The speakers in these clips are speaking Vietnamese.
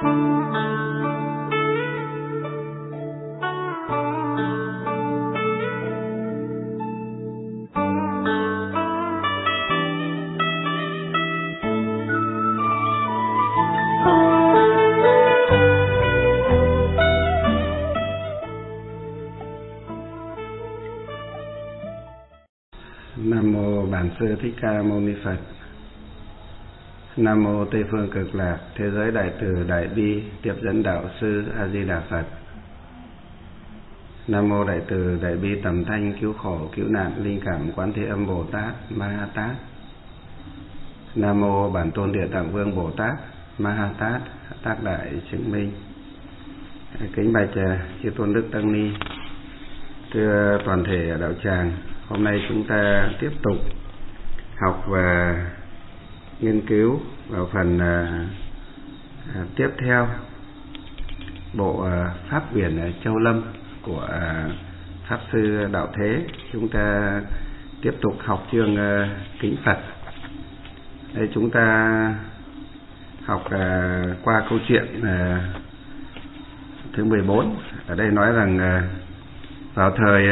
Nam mô Bản Sư Thích Ca Mâu Ni Phật. Nam mô Tây Phương Cực Lạc Thế Giới Đại Từ Đại Bi Tiếp Dẫn Đạo Sư A Di Đà Phật. Nam mô Đại Từ Đại Bi Tầm Thanh Cứu Khổ Cứu Nạn Linh Cảm Quán Thế Âm Bồ Tát Ma Ha Tát. Nam mô Bản Tôn Địa Tạng Vương Bồ Tát Ma Ha Tát Tác Đại Chứng Minh. Kính bạch chư tôn đức tăng ni, thưa toàn thể đạo tràng. Hôm nay chúng ta tiếp tục học và nghiên cứu vào phần tiếp theo bộ Pháp Biển Châu Lâm của Pháp Sư Đạo Thế. Chúng ta tiếp tục học chương Kính Phật. Đây chúng ta học qua câu chuyện thứ 14. Ở đây nói rằng vào thời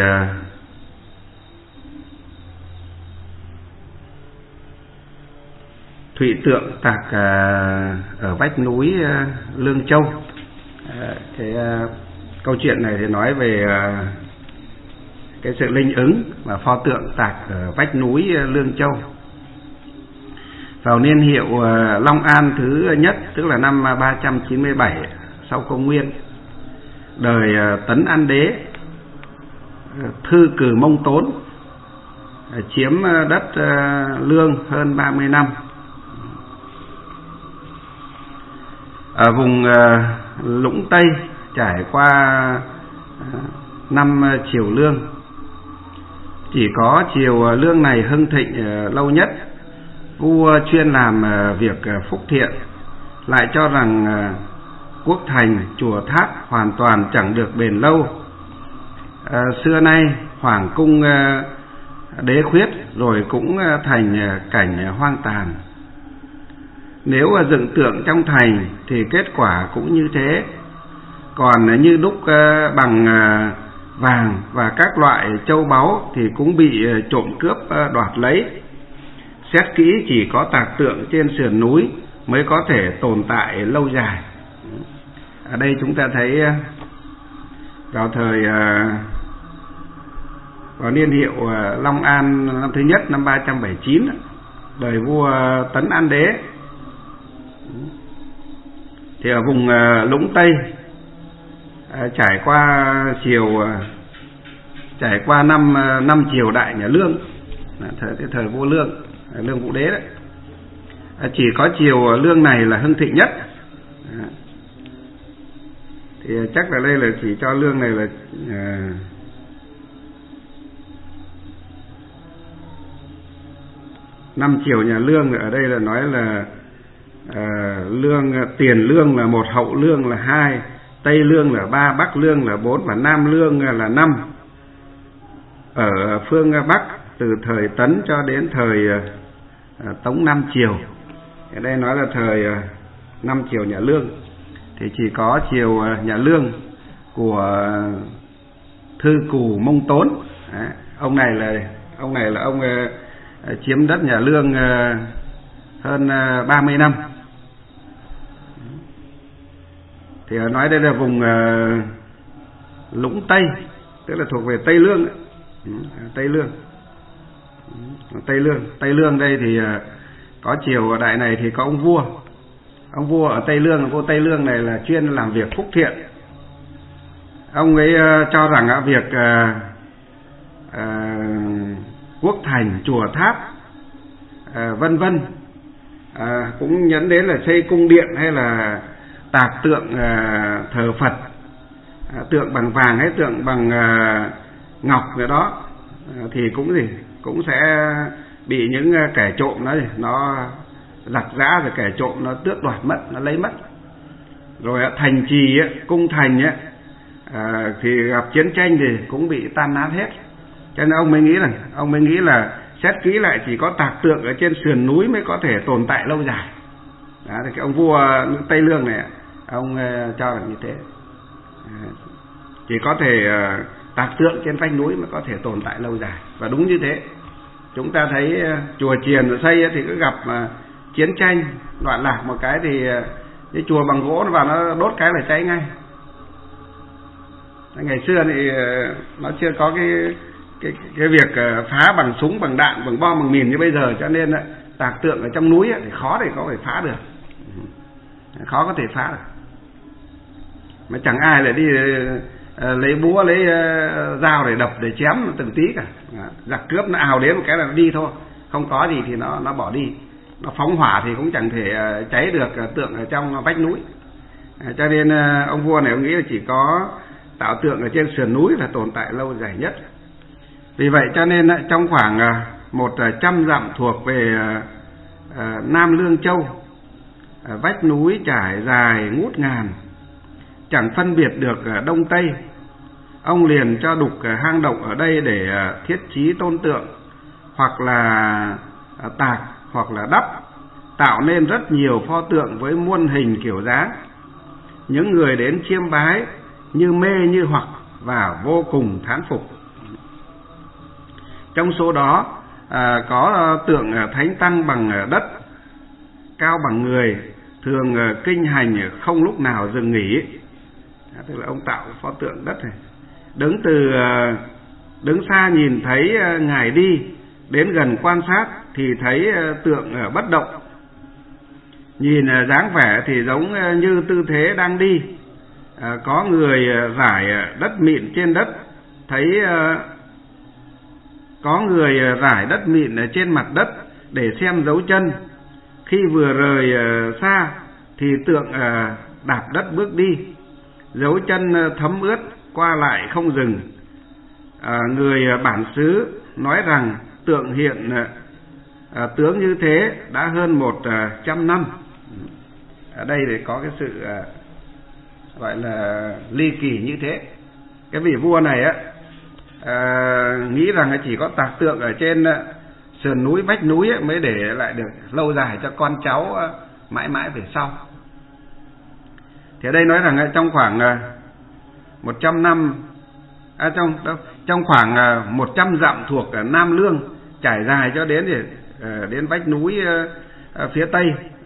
Thụy Tượng Tạc ở vách núi Lương Châu. Cái câu chuyện này thì nói về cái sự linh ứng và pho tượng Tạc ở vách núi Lương Châu. Vào niên hiệu Long An thứ nhất, tức là năm 397 sau công nguyên, đời Tấn An Đế, Thư Cừ Mông Tốn chiếm đất Lương hơn 30 năm. Ở vùng Lũng Tây trải qua 5 triều Lương. Chỉ có triều Lương này hưng thịnh lâu nhất. Vua chuyên làm việc phúc thiện, lại cho rằng quốc thành chùa tháp hoàn toàn chẳng được bền lâu. Xưa nay hoàng cung đế khuyết rồi cũng thành cảnh hoang tàn. Nếu dựng tượng trong thành thì kết quả cũng như thế. Còn như đúc bằng vàng và các loại châu báu thì cũng bị trộm cướp đoạt lấy. Xét kỹ chỉ có tạc tượng trên sườn núi mới có thể tồn tại lâu dài. Ở đây chúng ta thấy vào thời vào niên hiệu Long An năm thứ nhất, năm 379, đời vua Tấn An Đế, thì ở vùng Lũng Tây trải qua năm triều đại nhà Lương, thời vua Lương, Lương Vũ Đế đấy. Chỉ có triều Lương này là hưng thịnh nhất. Thì chắc là đây là chỉ cho Lương này là năm triều nhà Lương. Ở đây là nói là Lương, Tiền Lương là 1, Hậu Lương là 2, Tây Lương là 3, Bắc Lương là 4 và Nam Lương là 5. Ở phương Bắc từ thời Tấn cho đến thời Tống 5 triều. Ở đây nói là thời 5 triều nhà Lương. Thì chỉ có triều nhà Lương của Thư Cù Mông Tốn. Ông này là ông chiếm đất nhà Lương hơn 30 năm. Thì nói đây là vùng Lũng Tây, tức là thuộc về Tây Lương. Tây Lương đây thì có triều đại này thì có ông vua ở Tây Lương. Vua Tây Lương này là chuyên làm việc phúc thiện. Ông ấy cho rằng việc quốc thành chùa tháp vân vân, cũng nhấn đến là xây cung điện hay là tạc tượng thờ Phật, tượng bằng vàng hay tượng bằng ngọc rồi đó, thì cũng sẽ bị những kẻ trộm nó giặc giã, rồi kẻ trộm nó tước đoạt mất, nó lấy mất. Rồi thành trì cung thành thì gặp chiến tranh thì cũng bị tan nát hết. Cho nên ông mới nghĩ là xét kỹ lại chỉ có tạc tượng ở trên sườn núi mới có thể tồn tại lâu dài. Đó, thì cái ông vua Tây Lương này Ông cho là như thế. Chỉ có thể tạc tượng trên vách núi mới có thể tồn tại lâu dài. Và đúng như thế. Chúng ta thấy chùa chiền xây thì cứ gặp chiến tranh loạn lạc một cái thì cái chùa bằng gỗ nó vào nó đốt cái là cháy ngay. Ngày xưa thì nó chưa có cái việc phá bằng súng, bằng đạn, bằng bom, bằng mìn như bây giờ, cho nên tạc tượng ở trong núi thì khó để có thể phá được, khó có thể phá được. Mà chẳng ai lại đi lấy búa, lấy dao để đập, để chém từng tí cả. Giặc cướp nó ào đến một cái là nó đi thôi, không có gì thì nó bỏ đi. Nó phóng hỏa thì cũng chẳng thể cháy được tượng ở trong vách núi. Cho nên ông vua này ông nghĩ là chỉ có tạo tượng ở trên sườn núi là tồn tại lâu dài nhất. Vì vậy cho nên trong khoảng 100 dặm thuộc về Nam Lương Châu, vách núi trải dài ngút ngàn, chẳng phân biệt được đông tây. Ông liền cho đục hang động ở đây để thiết trí tôn tượng, hoặc là tạc, hoặc là đắp, tạo nên rất nhiều pho tượng với muôn hình kiểu dáng. Những người đến chiêm bái như mê như hoặc và vô cùng thán phục. Trong số đó có tượng thánh tăng bằng đất, cao bằng người, thường kinh hành không lúc nào dừng nghỉ. Tức là ông tạo pho tượng đất này. Đứng xa nhìn thấy ngài đi, đến gần quan sát thì thấy tượng bất động. Nhìn dáng vẻ thì giống như tư thế đang đi. Có người rải đất mịn trên đất, thấy có người rải đất mịn trên mặt đất để xem dấu chân. Khi vừa rời xa thì tượng đạp đất bước đi, dấu chân thấm ướt qua lại không dừng. Người bản xứ nói rằng tượng hiện tướng như thế đã hơn 100 năm. Ở đây thì có cái sự gọi là ly kỳ như thế. Cái vị vua này nghĩ rằng chỉ có tạc tượng ở trên sườn núi, vách núi mới để lại được lâu dài cho con cháu mãi mãi về sau. Thì ở đây nói rằng trong khoảng 100 năm, trong khoảng 100 dặm thuộc Nam Lương, trải dài cho đến vách núi phía tây,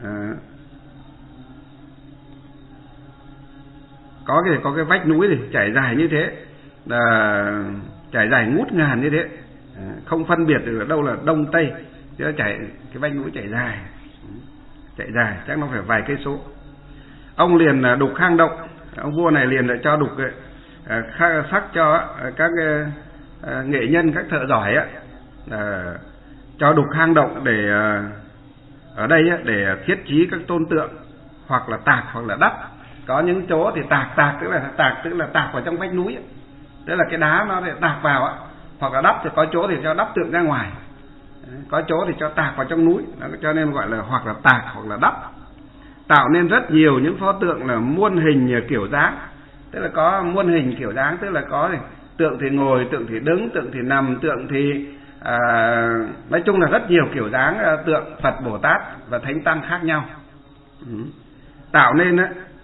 có cái vách núi thì trải dài như thế, trải dài ngút ngàn như thế, không phân biệt được ở đâu là đông tây, chứ cái vách núi trải dài chắc nó phải vài cây số. Ông liền đục hang động. Ông vua này liền lại cho đục sắc cho các nghệ nhân, các thợ giỏi cho đục hang động để ở đây để thiết trí các tôn tượng, hoặc là tạc hoặc là đắp. Có những chỗ thì tạc tức là tạc vào trong vách núi, tức là cái đá nó để tạc vào, hoặc là đắp thì có chỗ thì cho đắp tượng ra ngoài, có chỗ thì cho tạc vào trong núi, cho nên gọi là hoặc là tạc hoặc là đắp. Tạo nên rất nhiều những pho tượng là muôn hình kiểu dáng, tức là có muôn hình kiểu dáng, tức là có tượng thì ngồi, tượng thì đứng, tượng thì nằm, tượng thì nói chung là rất nhiều kiểu dáng tượng Phật, Bồ Tát và Thánh Tăng khác nhau. Tạo nên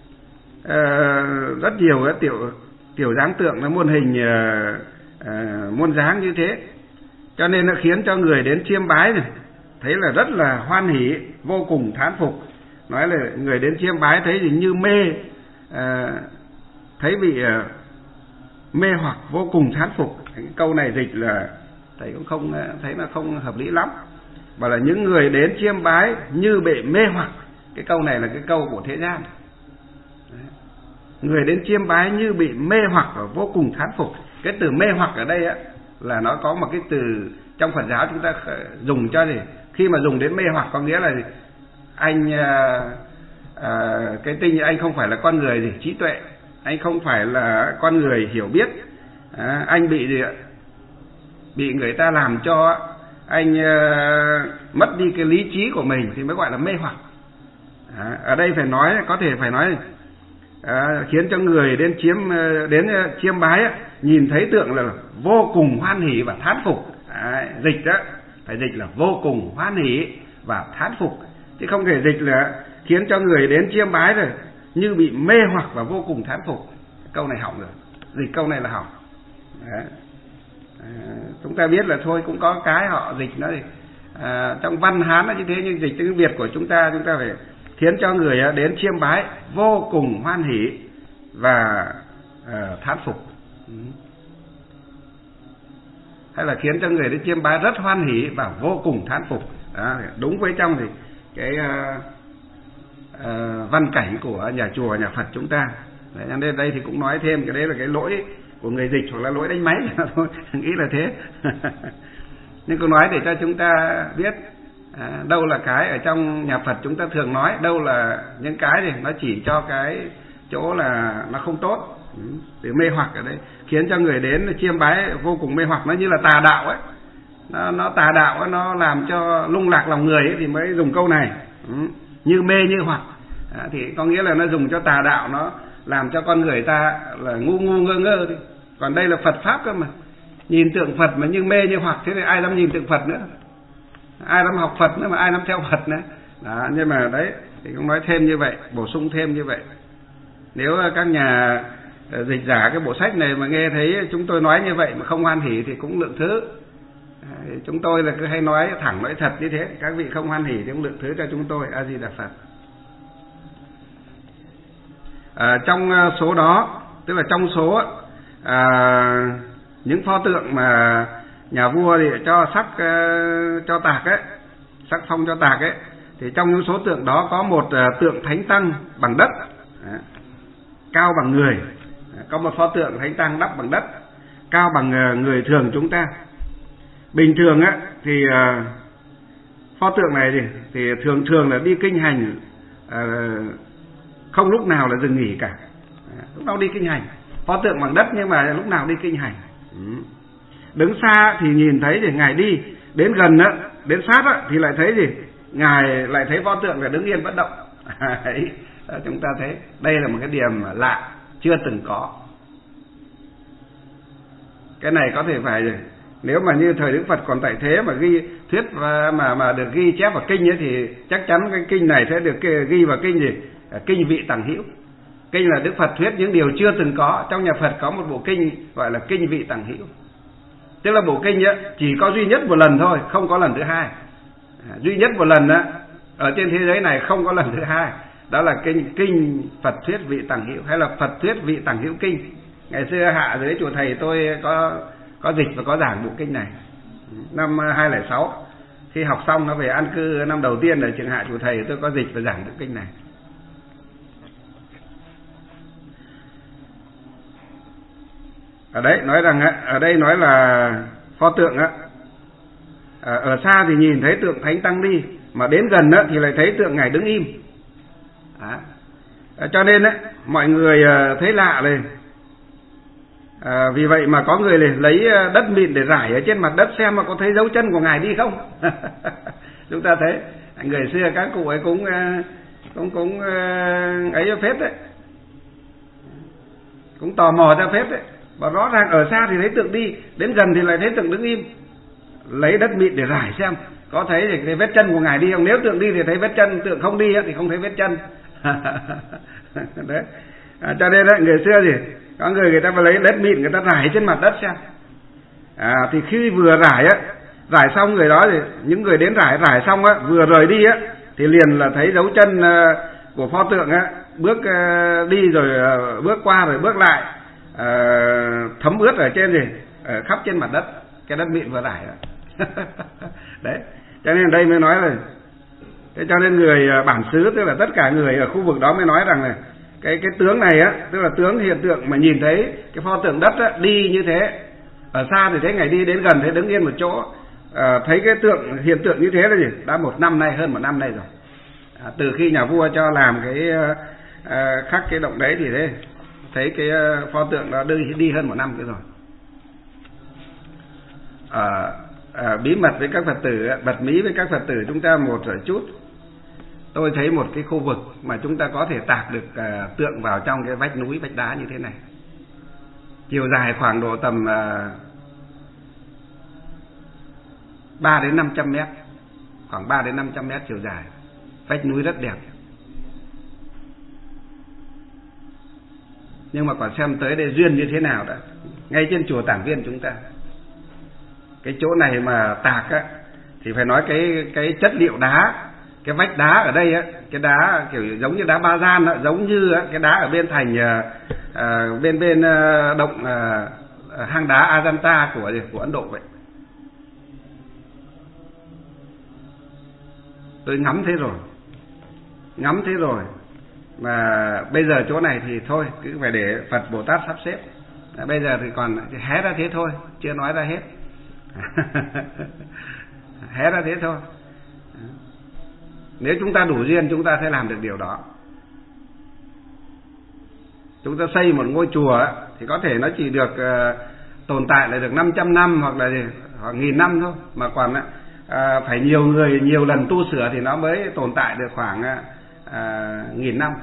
rất nhiều tiểu dáng tượng, nó muôn hình muôn dáng như thế, cho nên nó khiến cho người đến chiêm bái này thấy là rất là hoan hỉ, vô cùng thán phục. Nói là người đến chiêm bái thấy thì như mê, thấy bị mê hoặc, vô cùng thán phục. Cái câu này dịch là thầy cũng không thấy nó không hợp lý lắm. Bảo là những người đến chiêm bái như bị mê hoặc. Cái câu này là cái câu của thế gian. Người đến chiêm bái như bị mê hoặc và vô cùng thán phục. Cái từ mê hoặc ở đây là nó có một cái từ trong Phật giáo chúng ta dùng cho gì? Khi mà dùng đến mê hoặc có nghĩa là anh cái tinh anh không phải là con người gì trí tuệ, anh không phải là con người hiểu biết, anh bị người ta làm cho anh mất đi cái lý trí của mình thì mới gọi là mê hoặc. Ở đây có thể phải nói khiến cho người đến chiêm bái nhìn thấy tượng là vô cùng hoan hỉ và thán phục. Dịch đó phải dịch là vô cùng hoan hỉ và thán phục, chứ không thể dịch là khiến cho người đến chiêm bái rồi như bị mê hoặc và vô cùng thán phục. Câu này hỏng rồi, dịch câu này là hỏng. Đấy. Chúng ta biết là thôi cũng có cái họ dịch nó thì trong văn Hán là như thế, nhưng dịch tiếng Việt của chúng ta phải khiến cho người đến chiêm bái vô cùng hoan hỉ và thán phục, hay là khiến cho người đến chiêm bái rất hoan hỉ và vô cùng thán phục. Đó, đúng với trong thì cái văn cảnh của nhà chùa nhà Phật chúng ta. Đấy, nên đây thì cũng nói thêm cái đấy là cái lỗi của người dịch hoặc là lỗi đánh máy thôi, nghĩ là thế. Nhưng tôi nói để cho chúng ta biết đâu là cái ở trong nhà Phật chúng ta thường nói, đâu là những cái thì nó chỉ cho cái chỗ là nó không tốt, từ mê hoặc ở đây khiến cho người đến chiêm bái vô cùng mê hoặc, nó như là tà đạo ấy, nó tà đạo ấy, nó làm cho lung lạc lòng người ấy, thì mới dùng câu này, như mê như hoặc. Thì có nghĩa là nó dùng cho tà đạo, nó làm cho con người ta là ngu ngơ ngơ đi. Còn đây là Phật pháp cơ mà, nhìn tượng Phật mà như mê như hoặc, thế thì ai dám nhìn tượng Phật nữa, ai dám học Phật nữa, mà ai dám theo Phật nữa. Đó, nhưng mà đấy thì cũng nói thêm như vậy, bổ sung thêm như vậy. Nếu các nhà dịch giả cái bộ sách này mà nghe thấy chúng tôi nói như vậy mà không hoan hỉ thì cũng lượng thứ. Chúng tôi là cứ hay nói thẳng nói thật như thế, các vị không hoan hỉ thì cũng lượng thứ cho chúng tôi. A Di Đà Phật. Trong số đó, tức là trong số những pho tượng mà nhà vua thì cho sắc cho tạc ấy, sắc phong cho tạc ấy, thì trong những số tượng đó có một tượng thánh tăng bằng đất, cao bằng người. Có một pho tượng thánh tăng đắp bằng đất, cao bằng người thường chúng ta. Bình thường á thì pho tượng này thì thường là đi kinh hành, không lúc nào là dừng nghỉ cả, lúc nào đi kinh hành. Pho tượng bằng đất nhưng mà lúc nào đi kinh hành. Đứng xa thì nhìn thấy thì ngài đi, đến gần á, đến sát á thì lại thấy gì, ngài lại thấy pho tượng là đứng yên bất động. Chúng ta thấy đây là một cái điểm lạ chưa từng có. Cái này có thể phải, nếu mà như thời Đức Phật còn tại thế mà ghi thuyết mà được ghi chép vào kinh ấy, thì chắc chắn cái kinh này sẽ được ghi vào kinh gì? Kinh Vị Tằng Hữu. Kinh là Đức Phật thuyết những điều chưa từng có. Trong nhà Phật có một bộ kinh gọi là Kinh Vị Tằng Hữu. Tức là bộ kinh ấy chỉ có duy nhất một lần thôi, không có lần thứ hai. Duy nhất một lần á, ở trên thế giới này không có lần thứ hai. Đó là kinh Phật thuyết Vị Tằng Hữu, hay là Phật thuyết Vị Tằng Hữu kinh. Ngày xưa hạ dưới chùa thầy tôi có dịch và có giảng bộ kinh này. Năm 2006 khi học xong nó về an cư năm đầu tiên ở trường hạ chùa thầy, tôi có dịch và giảng bộ kinh này. Ở đấy nói rằng ở đây nói là pho tượng á, ở xa thì nhìn thấy tượng thánh tăng đi, mà đến gần á thì lại thấy tượng ngài đứng im. Cho nên á mọi người thấy lạ này. Vì vậy mà có người lấy đất mịn để rải ở trên mặt đất xem mà có thấy dấu chân của ngài đi không. Chúng ta thấy người xưa các cụ ấy cũng ấy phết đấy, cũng tò mò ra phết đấy. Và rõ ràng ở xa thì thấy tượng đi, đến gần thì lại thấy tượng đứng im. Lấy đất mịn để rải xem có thấy thì vết chân của ngài đi không. Nếu tượng đi thì thấy vết chân, tượng không đi thì không thấy vết chân. Đấy. Cho nên đấy, người xưa thì có người ta phải lấy đất mịn người ta rải trên mặt đất xem. Thì khi vừa rải xong người đó thì những người đến rải xong á, vừa rời đi á thì liền là thấy dấu chân của pho tượng á, bước đi rồi bước qua rồi bước lại, thấm ướt ở trên khắp trên mặt đất, cái đất mịn vừa rải. Đấy, cho nên đây mới nói là thế, cho nên người bản xứ, tức là tất cả người ở khu vực đó mới nói rằng là cái tướng này á, tức là tướng hiện tượng mà nhìn thấy cái pho tượng đất á, đi như thế, ở xa thì thấy ngài đi, đến gần thấy đứng yên một chỗ, thấy cái hiện tượng như thế là gì, đã hơn một năm nay rồi. Từ khi nhà vua cho làm cái khắc cái động đấy thì thế thấy cái pho tượng đó đi hơn một năm cái rồi. Bí mật với các Phật tử, bật mí với các Phật tử chúng ta một chút. Tôi thấy một cái khu vực mà chúng ta có thể tạc được tượng vào trong cái vách núi, vách đá như thế này, chiều dài khoảng độ tầm 3 đến 500 mét, khoảng 3 đến 500 mét chiều dài, vách núi rất đẹp. nhưng mà còn xem tới đây duyên như thế nào đã. Ngay trên chùa Tản Viên chúng ta, cái chỗ này mà tạc á thì phải nói cái chất liệu đá, cái vách đá ở đây á, cái đá kiểu giống như đá ba gian á, giống như cái đá ở bên thành bên động hang đá Ajanta của Ấn Độ vậy. Tôi ngắm thế rồi mà bây giờ chỗ này thì thôi, cứ phải để Phật Bồ Tát sắp xếp. Bây giờ thì còn hé ra thế thôi, chưa nói ra hết. Hé ra thế thôi. Nếu chúng ta đủ duyên chúng ta sẽ làm được điều đó. Chúng ta xây một ngôi chùa thì có thể nó chỉ được tồn tại lại được 500 năm hoặc là 1000 năm thôi, mà còn phải nhiều người nhiều lần tu sửa thì nó mới tồn tại được khoảng 1000 năm.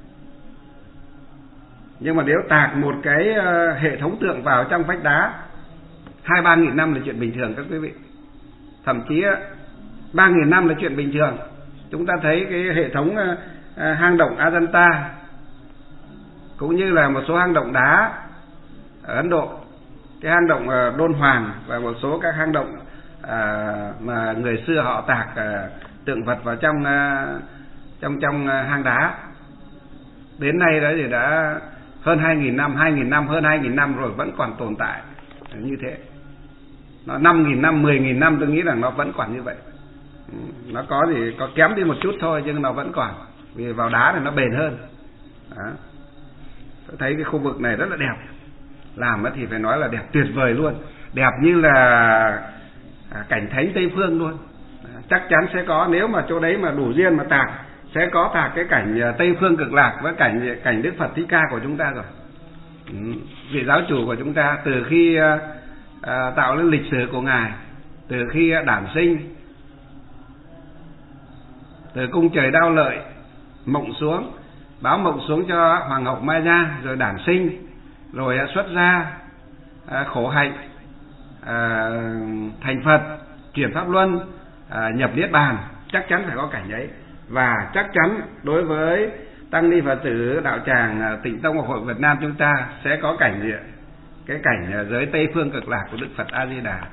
Nhưng mà nếu tạc một cái hệ thống tượng vào trong vách đá 2-3 nghìn năm là chuyện bình thường các quý vị. Thậm chí 3.000 năm là chuyện bình thường. Chúng ta thấy cái hệ thống hang động Ajanta cũng như là một số hang động đá ở Ấn Độ, cái hang động Đôn Hoàng và một số các hang động mà người xưa họ tạc tượng vật vào trong hang đá. Đến nay đấy thì đã hơn 2.000 năm, hơn 2.000 năm rồi vẫn còn tồn tại như thế. Nó 5.000 năm, 10.000 năm tôi nghĩ rằng nó vẫn còn như vậy. Nó có thì có kém đi một chút thôi nhưng nó vẫn còn, vì vào đá thì nó bền hơn. Đó. Tôi thấy cái khu vực này rất là đẹp. Làm thì phải nói là đẹp tuyệt vời luôn. Đẹp như là cảnh thánh Tây Phương luôn. Chắc chắn sẽ có, nếu mà chỗ đấy mà đủ duyên mà tạc, sẽ có tạc cái cảnh Tây Phương Cực Lạc với cảnh Đức Phật Thích Ca của chúng ta rồi. Vị giáo chủ của chúng ta từ khi tạo lên lịch sử của Ngài, từ khi đản sinh, từ cung trời Đao Lợi mộng xuống, báo mộng xuống cho Hoàng hậu Maya, rồi đản sinh, rồi xuất gia, khổ hạnh, thành Phật, chuyển pháp luân, nhập niết bàn, chắc chắn phải có cảnh ấy. Và chắc chắn đối với tăng ni Phật tử đạo tràng Tịnh Tông Học hội Việt Nam chúng ta sẽ có cảnh gì ạ? Cái cảnh giới Tây Phương Cực Lạc của Đức Phật A Di Đà.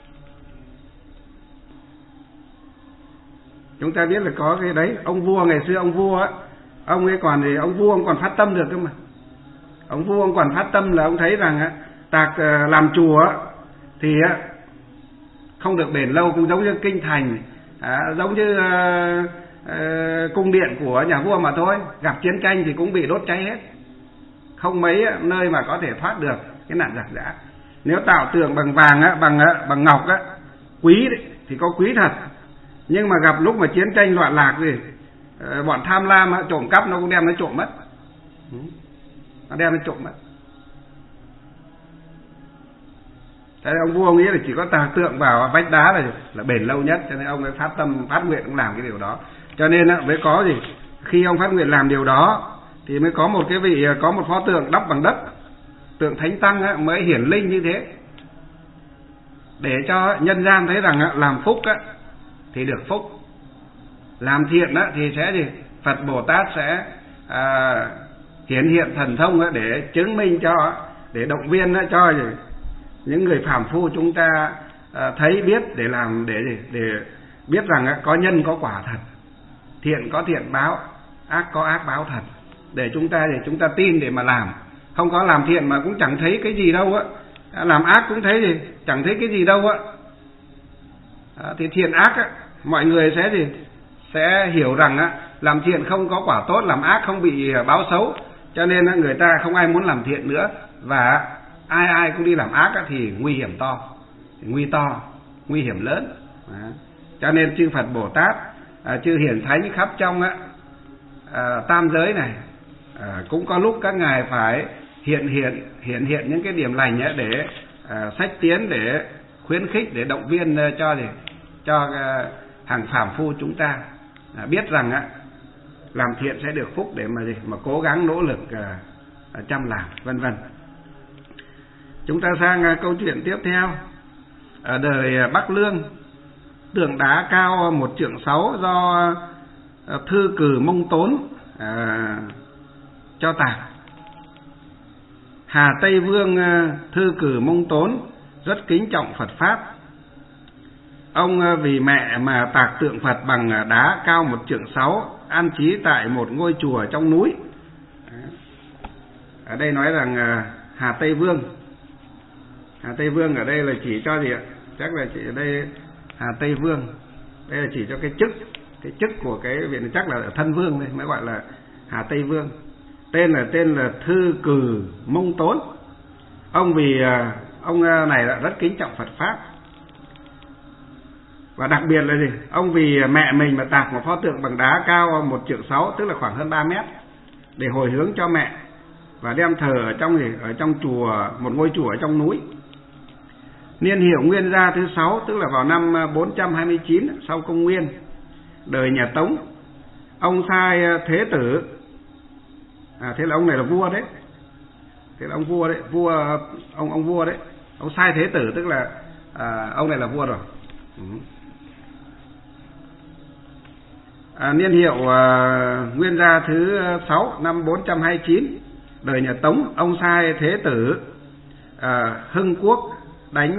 Chúng ta biết là có cái đấy. Ông vua ngày xưa, ông vua á, ông ấy còn thì ông vua ông còn phát tâm được cơ mà. Ông vua ông còn phát tâm là ông thấy rằng tạc làm chùa thì không được bền lâu, cũng giống như kinh thành, giống như cung điện của nhà vua mà thôi. Gặp chiến tranh thì cũng bị đốt cháy hết, không mấy nơi mà có thể thoát được cái nạn giặc giã. Nếu tạo tượng bằng vàng bằng ngọc quý đấy, thì có quý thật, nhưng mà gặp lúc mà chiến tranh loạn lạc gì, bọn tham lam trộm cắp nó cũng đem nó trộm mất. Nó đem nó trộm mất. Thế ông vua nghĩ là chỉ có tạc tượng vào vách đá là bền lâu nhất, cho nên ông ấy phát tâm phát nguyện ông làm cái điều đó. Cho nên mới có gì, khi ông phát nguyện làm điều đó thì mới có một cái vị, có một pho tượng đắp bằng đất, tượng Thánh Tăng mới hiển linh như thế, để cho nhân gian thấy rằng làm phúc thì được phúc, làm thiện thì sẽ gì, Phật Bồ Tát sẽ hiển hiện thần thông để chứng minh cho, để động viên cho những người phàm phu chúng ta thấy biết, để làm, để biết rằng có nhân có quả thật, thiện có thiện báo, ác có ác báo thật, để chúng ta tin để mà làm. Không có làm thiện mà cũng chẳng thấy cái gì đâu làm ác cũng thấy gì, chẳng thấy cái gì đâu thì thiện ác mọi người sẽ hiểu rằng làm thiện không có quả tốt, làm ác không bị báo xấu, cho nên người ta không ai muốn làm thiện nữa, và ai cũng đi làm ác thì nguy hiểm to, nguy hiểm lớn. Cho nên chư Phật Bồ Tát, chư hiển thánh khắp trong tam giới này, cũng có lúc các ngài phải hiện những cái điểm lành để sách tiến, để khuyến khích, để động viên cho hàng phàm phu chúng ta biết rằng làm thiện sẽ được phúc, để mà cố gắng nỗ lực chăm làm, vân vân. Chúng ta sang câu chuyện tiếp theo. Ở đời Bắc Lương, tượng đá cao 1,6 trượng do Thư Cừ Mông Tốn cho tạc. Hà Tây Vương Thư Cử Mông Tốn rất kính trọng Phật Pháp. Ông vì mẹ mà tạc tượng Phật bằng đá cao 1 trượng 6, an trí tại một ngôi chùa trong núi. Ở đây nói rằng Hà Tây Vương. Hà Tây Vương ở đây là chỉ cho gì ạ? Chắc là chỉ ở đây Hà Tây Vương. Đây là chỉ cho cái chức của cái viện, chắc là thân vương đây mới gọi là Hà Tây Vương. Tên là Thư Cử Mông Tốn. Ông vì ông này là rất kính trọng Phật Pháp. Và đặc biệt là gì? Ông vì mẹ mình mà tạc một pho tượng bằng đá cao 1 trượng 6, tức là khoảng hơn 3 mét, để hồi hướng cho mẹ, và đem thờ ở trong chùa, một ngôi chùa ở trong núi. Niên hiệu Nguyên Gia thứ 6, tức là vào năm 429 sau công nguyên, đời nhà Tống. Ông sai Thế Tử, thế là ông này là vua đấy, thế là ông vua đấy, ông vua đấy, ông sai Thế Tử, tức là ông này là vua rồi. Niên hiệu Nguyên Gia thứ 6, năm 429, đời nhà Tống. Ông sai Thế Tử Hưng Quốc đánh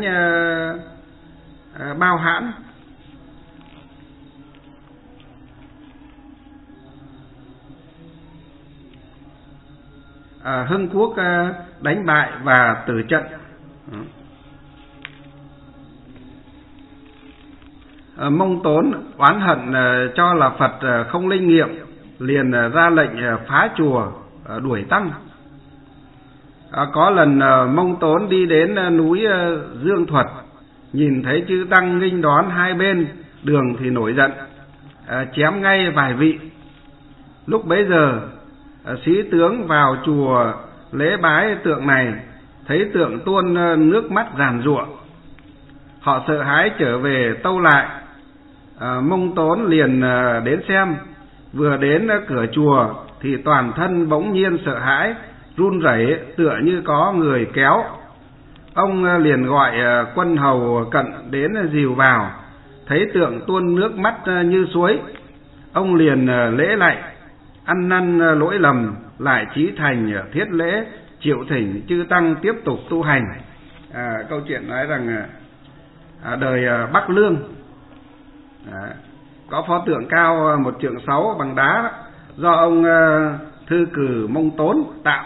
Bao Hãn. Hưng Quốc đánh bại và tử trận. Mông Tốn oán hận cho là Phật không linh nghiệm, liền ra lệnh phá chùa, đuổi tăng. Có lần Mông Tốn đi đến núi Dương Thuật, nhìn thấy chư tăng nghênh đón hai bên đường thì nổi giận, chém ngay vài vị. Lúc bấy giờ sĩ tướng vào chùa lễ bái tượng này, thấy tượng tuôn nước mắt giàn giụa. Họ sợ hãi trở về tâu lại. Mông Tốn liền đến xem. Vừa đến cửa chùa thì toàn thân bỗng nhiên sợ hãi, run rẩy tựa như có người kéo. Ông liền gọi quân hầu cận đến dìu vào. Thấy tượng tuôn nước mắt như suối, ông liền lễ lạy, ăn năn lỗi lầm, lại chí thành thiết lễ, triệu thỉnh chư tăng tiếp tục tu hành. Câu chuyện nói rằng đời Bắc Lương có pho tượng cao 1 trượng 6 bằng đá, do ông Thư Cử Mông Tốn tạo.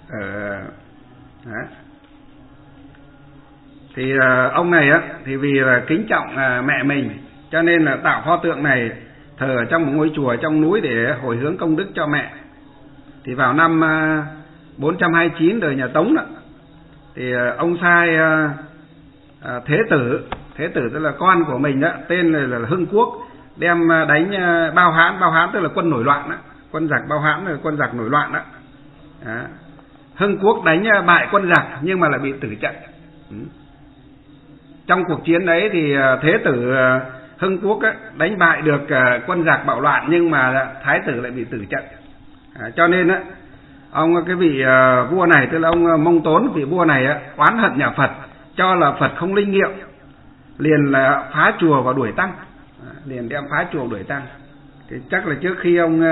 Thì ông này thì vì là kính trọng mẹ mình, cho nên là tạo pho tượng này thờ ở trong một ngôi chùa trong núi để hồi hướng công đức cho mẹ. Thì vào năm 429 đời nhà Tống đó, thì ông sai Thế Tử tức là con của mình đó, tên là Hưng Quốc, đem đánh Bao Hãn tức là quân nổi loạn đó, quân giặc Bao Hãn là quân giặc nổi loạn đó. Hưng Quốc đánh bại quân giặc nhưng mà lại bị tử trận. Trong cuộc chiến đấy thì Thế Tử Hưng Quốc đánh bại được quân giặc bạo loạn, nhưng mà Thái tử lại bị tử trận. Cho nên cái vị vua này, tức là ông Mông Tốn, vị vua này oán hận nhà Phật, cho là Phật không linh nghiệm, liền là phá chùa và đuổi tăng, liền đem phá chùa đuổi tăng. Thì chắc là trước khi ông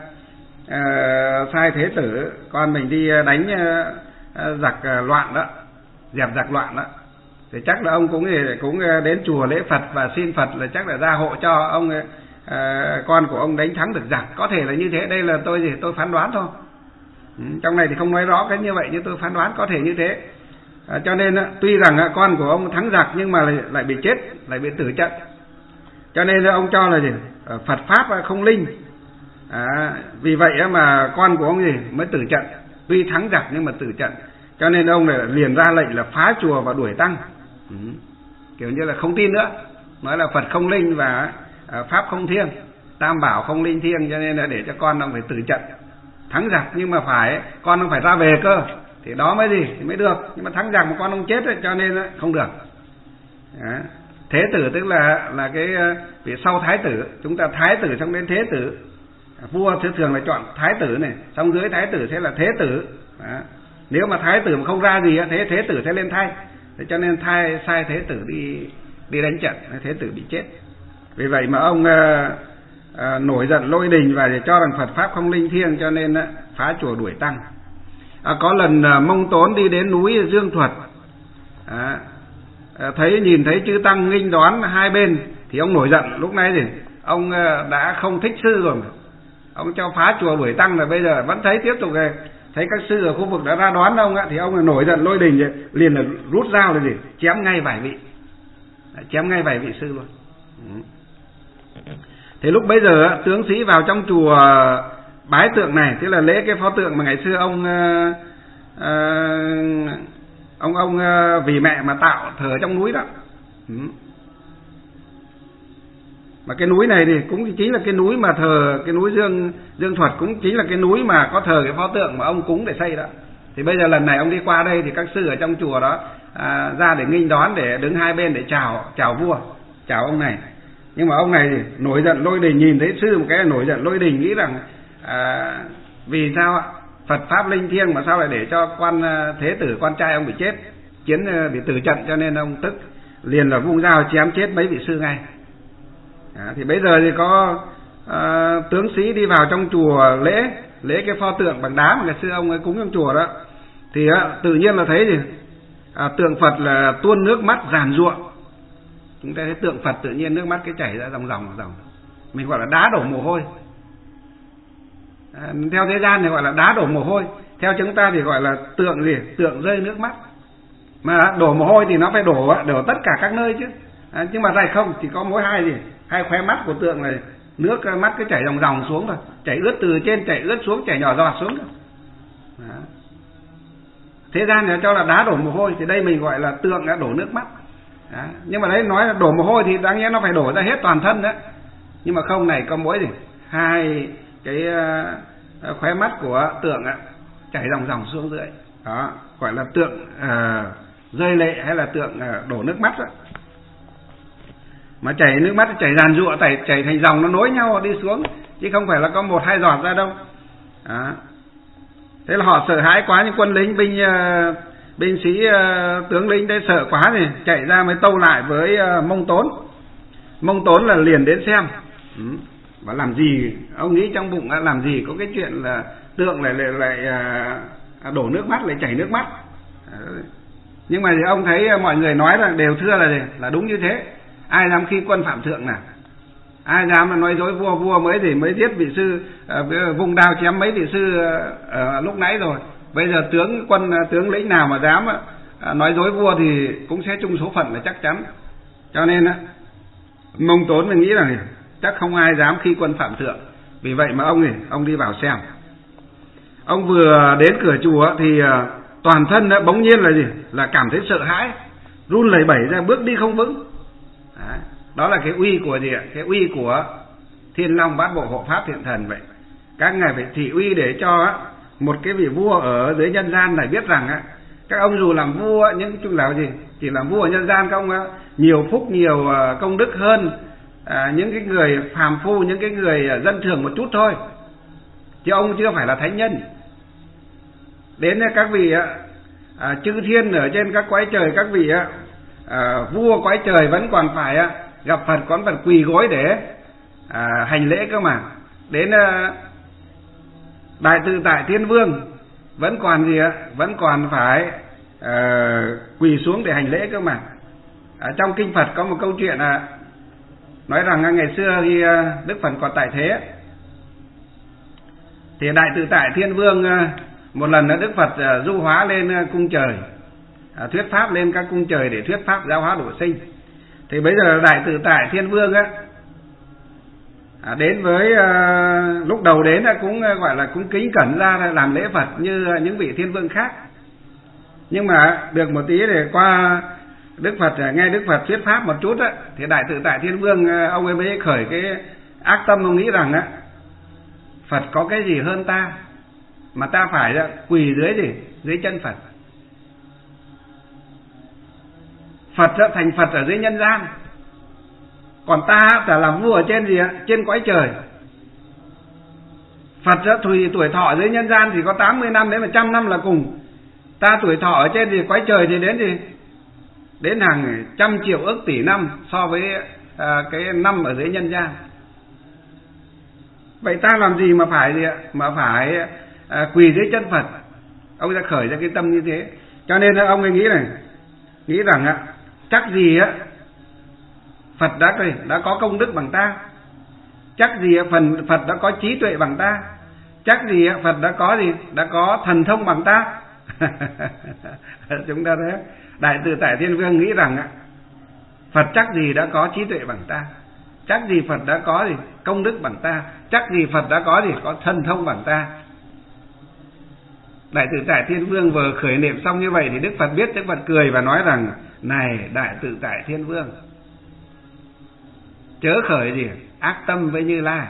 sai Thế Tử con mình đi đánh giặc loạn đó, dẹp giặc loạn đó, thì chắc là ông cũng đến chùa lễ Phật và xin Phật là chắc là gia hộ cho ông con của ông đánh thắng được giặc. Có thể là như thế, đây là tôi phán đoán thôi. Trong này thì không nói rõ cái như vậy, nhưng tôi phán đoán có thể như thế. Cho nên tuy rằng con của ông thắng giặc nhưng mà lại bị chết, lại bị tử trận. Cho nên ông cho là gì? Phật Pháp không linh. Vì vậy mà con của ông mới tử trận, tuy thắng giặc nhưng mà tử trận. Cho nên ông này liền ra lệnh là phá chùa và đuổi tăng. Kiểu như là không tin nữa, nói là Phật không linh và Pháp không thiêng, Tam Bảo không linh thiêng, cho nên là để cho con ông phải tử trận. Thắng giặc nhưng mà con ông phải ra về cơ, thì đó mới được. Nhưng mà thắng giặc mà con ông chết rồi, cho nên không được. Thế tử tức là cái vị sau Thái tử. Chúng ta Thái tử xong đến Thế tử. Vua thường là chọn Thái tử này, xong dưới Thái tử sẽ là Thế tử. Nếu mà Thái tử mà không ra gì Thế tử sẽ lên thay. Thế cho nên sai Thế tử đi đánh trận, Thế tử bị chết. Vì vậy mà ông nổi giận lôi đình và cho rằng Phật Pháp không linh thiêng, cho nên phá chùa đuổi tăng. có lần Mông Tốn đi đến núi Dương Thuật, nhìn thấy chư tăng nghênh đón hai bên thì ông nổi giận. Lúc này thì ông đã không thích sư rồi mà. Ông cho phá chùa đuổi tăng, là bây giờ vẫn thấy tiếp tục thấy các sư ở khu vực đã ra đón ông thì ông nổi giận lôi đình, liền là rút dao là chém ngay vài vị sư luôn. Thế lúc bây giờ tướng sĩ vào trong chùa bái tượng này, tức là lễ cái pho tượng mà ngày xưa ông vì mẹ mà tạo thờ trong núi đó. Mà cái núi này thì cũng chính là cái núi mà thờ, cái núi Dương Thuật cũng chính là cái núi mà có thờ cái pho tượng mà ông cúng để xây đó. Thì bây giờ lần này ông đi qua đây thì các sư ở trong chùa đó ra để nghênh đón, để đứng hai bên để chào vua, chào ông này. Nhưng mà ông này thì nổi giận lôi đình, nhìn thấy sư một cái nổi giận lôi đình, nghĩ rằng vì sao ạ? Phật pháp linh thiêng mà sao lại để cho quan thế tử, con trai ông bị chết, bị tử trận, cho nên ông tức liền là vung dao chém chết mấy vị sư ngay. Thì bây giờ thì có tướng sĩ đi vào trong chùa lễ cái pho tượng bằng đá mà ngày xưa ông ấy cúng trong chùa đó, thì tự nhiên là thấy gì tượng Phật là tuôn nước mắt giàn giụa. Chúng ta thấy tượng Phật tự nhiên nước mắt cái chảy ra dòng, mình gọi là đá đổ mồ hôi. Theo thế gian thì gọi là đá đổ mồ hôi, theo chúng ta thì gọi là tượng rơi nước mắt. Mà đổ mồ hôi thì nó phải đổ tất cả các nơi chứ. Nhưng mà đây không, chỉ có mỗi hai khóe mắt của tượng này nước mắt cái chảy dòng xuống rồi, chảy ướt từ trên chảy ướt xuống, chảy nhỏ giọt xuống. Thế gian thì cho là đá đổ mồ hôi, thì đây mình gọi là tượng đã đổ nước mắt. Nhưng mà đấy nói là đổ mồ hôi thì đáng nhẽ nó phải đổ ra hết toàn thân đấy. Nhưng mà không, này có mỗi hai cái khóe mắt của tượng chảy dòng xuống dưới. Đó, gọi là tượng rơi lệ hay là tượng đổ nước mắt đó. Mà chảy nước mắt chảy giàn giụa, chảy thành dòng, nó nối nhau đi xuống, chứ không phải là có 1-2 giọt ra đâu. Thế là họ sợ hãi quá, những quân lính binh sĩ tướng lĩnh đấy sợ quá thì chạy ra mới tâu lại với Mông Tốn. Mông Tốn là liền đến xem, và làm gì, ông nghĩ trong bụng làm gì có cái chuyện là tượng lại đổ nước mắt, lại chảy nước mắt. Nhưng mà thì ông thấy mọi người nói là đều thưa là đúng như thế. Ai dám khi quân phạm thượng nào, ai dám mà nói dối vua mới giết vị sư, vùng đao chém mấy vị sư lúc nãy rồi. Bây giờ tướng lĩnh nào mà dám nói dối vua thì cũng sẽ chung số phận là chắc chắn. Cho nên Mông Tốn mình nghĩ là chắc không ai dám khi quân phạm thượng. Vì vậy mà ông đi vào xem. Ông vừa đến cửa chùa thì toàn thân bỗng nhiên là cảm thấy sợ hãi, run lẩy bẩy ra, bước đi không vững. Đó là cái uy của cái uy của Thiên Long Bát Bộ Hộ Pháp Thiện Thần vậy. Các ngài phải thị uy để cho một cái vị vua ở dưới nhân gian này biết rằng các ông dù làm vua, nhưng chung là chỉ làm vua ở nhân gian, các ông nhiều phúc nhiều công đức hơn những cái người phàm phu, những cái người dân thường một chút thôi, chứ ông chưa phải là thánh nhân. Đến các vị chư thiên ở trên các cõi trời, các vị vua cõi trời vẫn còn phải gặp Phật, còn phải quỳ gối để hành lễ cơ mà. Đến Đại Tự Tại Thiên Vương vẫn còn phải quỳ xuống để hành lễ cơ mà. Trong kinh Phật có một câu chuyện nói rằng ngày xưa khi Đức Phật còn tại thế thì Đại Tự Tại Thiên Vương một lần Đức Phật du hóa lên cung trời, thuyết pháp lên các cung trời để thuyết pháp giáo hóa độ sinh. Thì bây giờ Đại Tự Tại Thiên Vương đến với lúc đầu đến cũng gọi là cũng kính cẩn ra làm lễ Phật như những vị thiên vương khác. Nhưng mà được một tí để qua Đức Phật nghe Đức Phật thuyết pháp một chút thì Đại Tự Tại Thiên Vương ông ấy mới khởi cái ác tâm, ông nghĩ rằng Phật có cái gì hơn ta mà ta phải quỳ dưới chân Phật. Phật thành Phật ở dưới nhân gian, còn ta phải làm vua ở trên cõi trời. Phật tuổi thọ dưới nhân gian thì có 80 năm đến 100 năm là cùng. Ta tuổi thọ ở trên cõi trời thì đến hàng trăm triệu ức tỷ năm so với cái năm ở dưới nhân gian. Vậy ta làm gì mà phải quỳ dưới chân Phật? Ông ta khởi ra cái tâm như thế. Cho nên ông ấy nghĩ rằng chắc gì Phật đã có công đức bằng ta, chắc gì Phật đã có trí tuệ bằng ta, chắc gì Phật đã có thần thông bằng ta. Chúng ta thấy Đại Tự Tại Thiên Vương nghĩ rằng Phật chắc gì đã có trí tuệ bằng ta, chắc gì Phật đã có công đức bằng ta, chắc gì Phật đã có thần thông bằng ta. Đại Tự Tại Thiên Vương vừa khởi niệm xong như vậy thì Đức Phật biết, Đức Phật cười và nói rằng: này Đại Tự Tại Thiên Vương, chớ khởi ác tâm với Như Lai.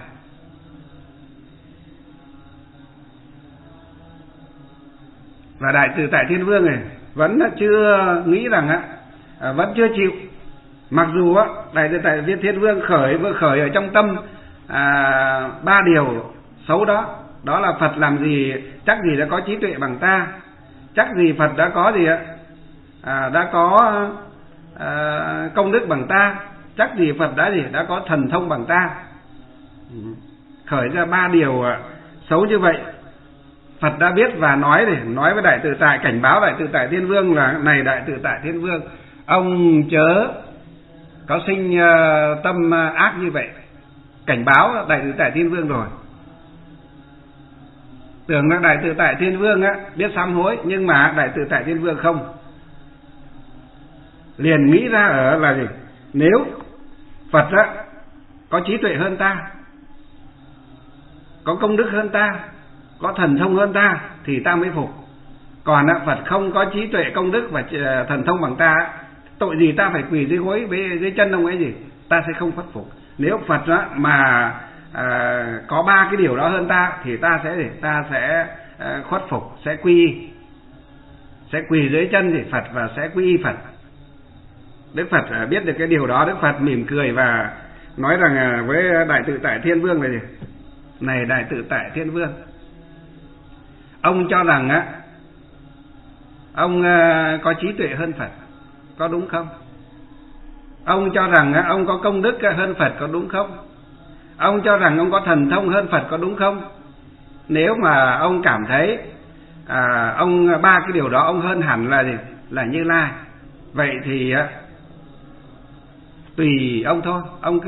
Và Đại Tự Tại Thiên Vương này vẫn chưa nghĩ rằng vẫn chưa chịu. Mặc dù Đại Tự Tại Thiên Vương vừa khởi ở trong tâm 3 điều xấu đó. Đó là Phật làm gì, chắc gì đã có trí tuệ bằng ta, chắc gì Phật đã có đã có công đức bằng ta, chắc gì Phật đã có thần thông bằng ta. Khởi ra 3 điều xấu như vậy. Phật đã biết và nói với Đại Tự Tại, cảnh báo Đại Tự Tại Thiên Vương là: này Đại Tự Tại Thiên Vương, ông chớ có sinh tâm ác như vậy. Cảnh báo Đại Tự Tại Thiên Vương rồi. Tưởng là Đại Tự Tại Thiên Vương biết sám hối, nhưng mà Đại Tự Tại Thiên Vương không. Liền nghĩ ra là gì? Nếu Phật có trí tuệ hơn ta, có công đức hơn ta, có thần thông hơn ta thì ta mới phục. Còn Phật không có trí tuệ, công đức và thần thông bằng ta, tội gì ta phải quỳ dưới gối dưới chân ông ấy ta sẽ không khuất phục. Nếu Phật mà có 3 cái điều đó hơn ta thì ta sẽ khuất phục, sẽ quỳ dưới chân Phật và sẽ quy y Phật. Đức Phật biết được cái điều đó, Đức Phật mỉm cười và nói rằng với Đại Tự Tại Thiên Vương là gì? Này Đại Tự Tại Thiên Vương, ông cho rằng ông có trí tuệ hơn Phật, có đúng không? Ông cho rằng ông có công đức hơn Phật, có đúng không? Ông cho rằng ông có thần thông hơn Phật, có đúng không? Nếu mà ông cảm thấy ông 3 cái điều đó ông hơn hẳn là Như Lai, vậy thì tùy ông thôi, ông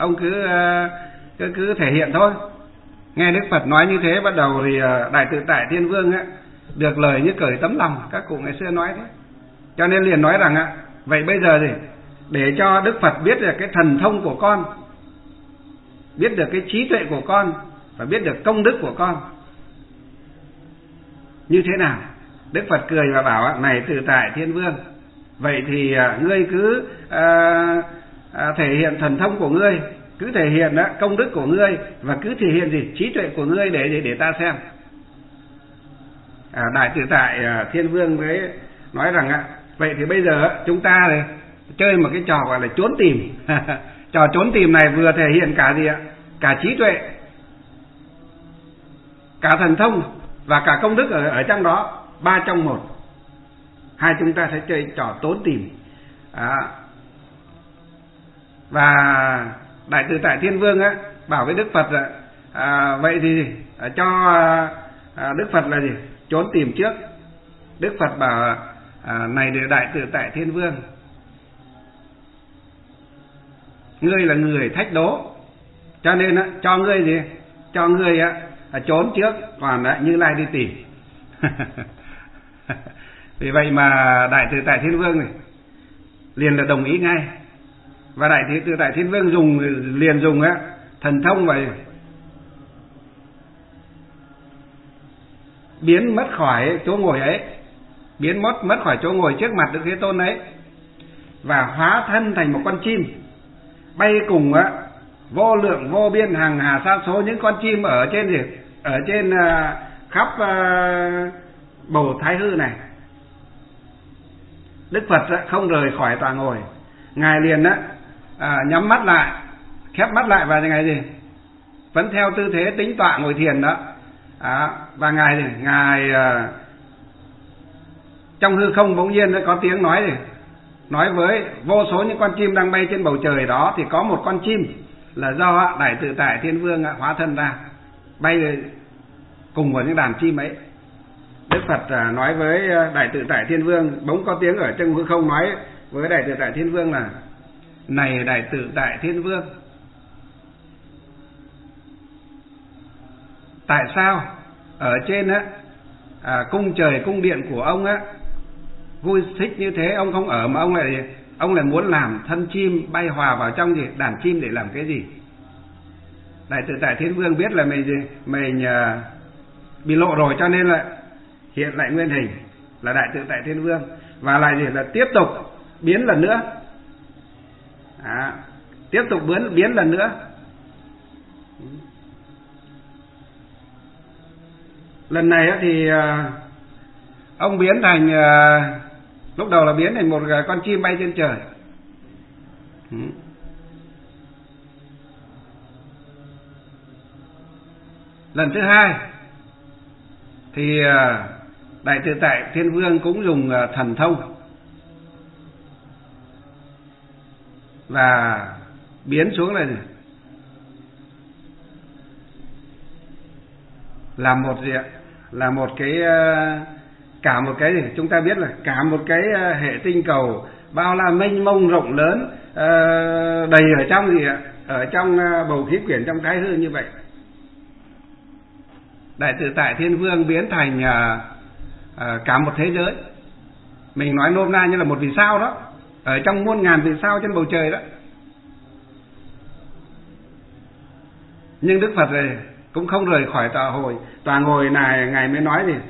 cứ thể hiện thôi. Nghe Đức Phật nói như thế, bắt đầu thì Đại Tự Tại Thiên Vương được lời như cởi tấm lòng, các cụ ngày xưa nói thế. Cho nên liền nói rằng vậy bây giờ để cho Đức Phật biết được cái thần thông của con, biết được cái trí tuệ của con và biết được công đức của con như thế nào. Đức Phật cười và bảo: này Tự Tại Thiên Vương, vậy thì ngươi cứ thể hiện thần thông của ngươi, cứ thể hiện công đức của ngươi và cứ thể hiện trí tuệ của ngươi để ta xem. Đại Tự Tại Thiên Vương mới nói rằng vậy thì bây giờ chúng ta chơi một cái trò gọi là trốn tìm. Trò trốn tìm này vừa thể hiện cả trí tuệ, cả thần thông và cả công đức ở trong đó, 3 trong 1. Hai chúng ta sẽ chơi trò trốn tìm. Và Đại Tự Tại Thiên Vương bảo với Đức Phật vậy thì cho Đức Phật là trốn tìm trước. Đức Phật bảo: này Đại Tự Tại Thiên Vương, ngươi là người thách đố, cho nên cho ngươi trốn trước, còn Như Lai đi tìm. Vì vậy mà Đại Tự Tại Thiên Vương liền là đồng ý ngay. Và Đại Tự Tại Thiên Vương liền dùng thần thông và biến mất khỏi chỗ ngồi ấy, biến mất khỏi chỗ ngồi trước mặt Đức Thế Tôn ấy, và hóa thân thành một con chim, bay cùng vô lượng vô biên hàng hà sa số những con chim ở trên khắp bầu Thái Hư này. Đức Phật không rời khỏi tòa ngồi, ngài liền nhắm mắt lại, khép mắt lại và ngài vẫn theo tư thế tĩnh tọa ngồi thiền đó. Và ngài trong hư không bỗng nhiên có tiếng nói với vô số những con chim đang bay trên bầu trời đó, thì có một con chim là do Đại Tự Tại Thiên Vương hóa thân ra, bay cùng vào những đàn chim ấy. Đức Phật nói với Đại Tự Tại Thiên Vương, bỗng có tiếng ở trong hư không nói với Đại Tự Tại Thiên Vương là: này Đại Tự Tại Thiên Vương, tại sao ở trên cung trời cung điện của ông vui thích như thế, ông không ở mà ông lại muốn làm thân chim bay hòa vào trong đàn chim để làm cái gì? Đại Tự Tại Thiên Vương biết là mình bị lộ rồi, cho nên là hiện lại nguyên hình là Đại Tự Tại Thiên Vương, và lại là tiếp tục biến lần nữa, tiếp tục biến lần nữa. Lần này thì ông biến thành, lúc đầu là biến thành một con chim bay trên trời. Lần thứ hai thì Đại Tự Tại Thiên Vương cũng dùng thần thông và biến xuống là một cái cả một cái gì chúng ta biết là cả một cái hệ tinh cầu bao la mênh mông rộng lớn, đầy ở trong ở trong bầu khí quyển, trong Thái Hư như vậy. Đại Tự Tại Thiên Vương biến thành cả một thế giới, mình nói nôm na như là một vì sao đó, ở trong muôn ngàn vì sao trên bầu trời đó. Nhưng Đức Phật này cũng không rời khỏi tòa ngồi này, ngài mới nói gì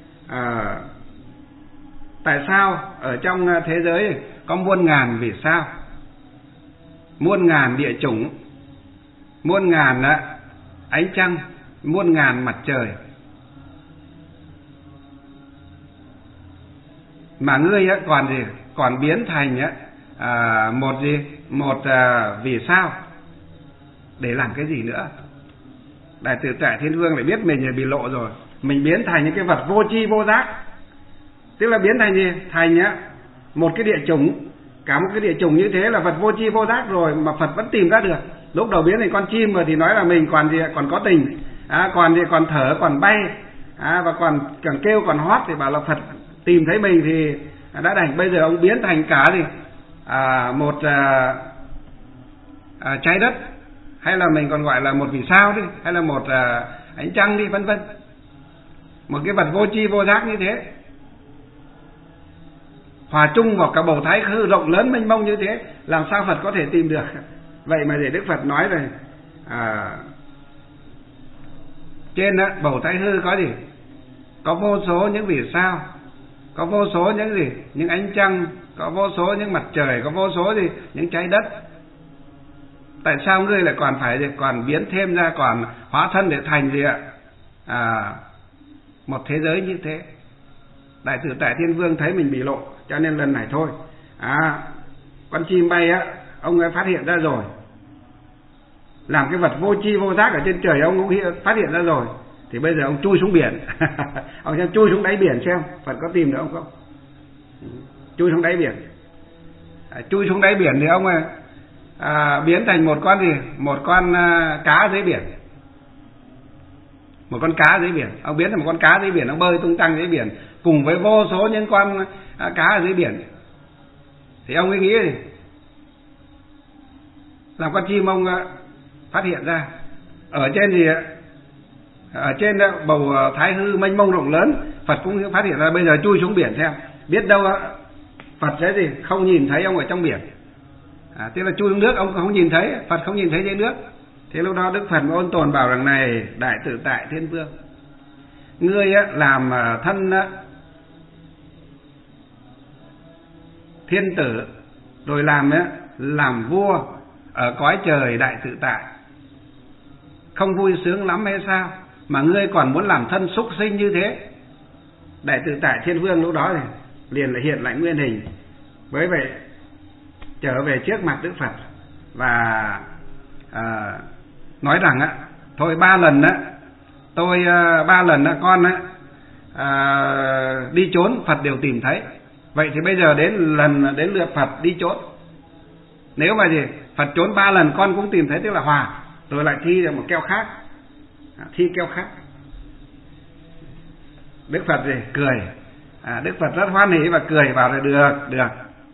tại sao ở trong thế giới có muôn ngàn vì sao, muôn ngàn địa chủng, muôn ngàn ánh trăng, muôn ngàn mặt trời, mà ngươi còn biến thành một vì sao để làm cái gì nữa? Đại Tự Tại Thiên Vương lại biết mình bị lộ rồi, mình biến thành những cái vật vô tri vô giác, tức là biến thành gì? Thành một cái địa chủng, cả một cái địa chủng như thế là vật vô tri vô giác rồi mà Phật vẫn tìm ra được. Lúc đầu biến thành con chim rồi thì nói là mình còn có tình, còn thở, còn bay, và còn kêu, còn hót thì bảo là Phật tìm thấy mình thì đã đành. Bây giờ ông biến thành cả một trái đất, hay là mình còn gọi là một vì sao đi, hay là một ánh trăng đi, vân vân, một cái vật vô tri vô giác như thế, hòa chung vào cả bầu Thái Hư rộng lớn mênh mông như thế, làm sao Phật có thể tìm được? Vậy mà để Đức Phật nói rồi, trên bầu Thái Hư có gì? Có vô số những vì sao, có vô số những gì? Những ánh trăng, có vô số những mặt trời, có vô số gì? Những trái đất. Tại sao ngươi lại còn biến thêm ra, còn hóa thân để thành một thế giới như thế? Đại Tự Tại Thiên Vương thấy mình bị lộ, cho nên lần này thôi, con chim bay ông ấy phát hiện ra rồi, làm cái vật vô tri vô giác ở trên trời ông cũng phát hiện ra rồi, thì bây giờ ông chui xuống biển. Ông xem chui xuống đáy biển xem Phật có tìm được ông không. Chui xuống đáy biển, chui xuống đáy biển thì ông biến thành một con gì? Một con cá dưới biển, một con cá dưới biển. Ông biến thành một con cá dưới biển, ông bơi tung tăng dưới biển cùng với vô số những con cá ở dưới biển. Thì ông ấy nghĩ gì? Làm con chim ông phát hiện ra ở trên gì? Ở trên bầu Thái Hư mênh mông rộng lớn, Phật cũng phát hiện ra. Bây giờ chui xuống biển xem, biết đâu Phật sẽ gì? Không nhìn thấy ông ở trong biển. Tức là chui xuống nước ông không nhìn thấy, Phật không nhìn thấy dưới nước. Thế lúc đó Đức Phật Ôn Tồn bảo rằng này Đại Tự Tại Thiên Vương, ngươi làm thân thiên tử, rồi làm vua ở cõi trời Đại Tự Tại, không vui sướng lắm hay sao mà ngươi còn muốn làm thân súc sinh như thế? Đại Tự Tại Thiên Vương lúc đó liền là hiện lại nguyên hình, với vậy trở về trước mặt Đức Phật và nói rằng thôi 3 lần tôi 3 lần con đi trốn Phật đều tìm thấy, vậy thì bây giờ đến lượt Phật đi trốn. Nếu mà Phật trốn 3 lần con cũng tìm thấy, tức là hòa, rồi lại thi ra một keo khác, thi keo khác. Đức Phật gì cười, Đức Phật rất hoan hỉ và cười bảo là được.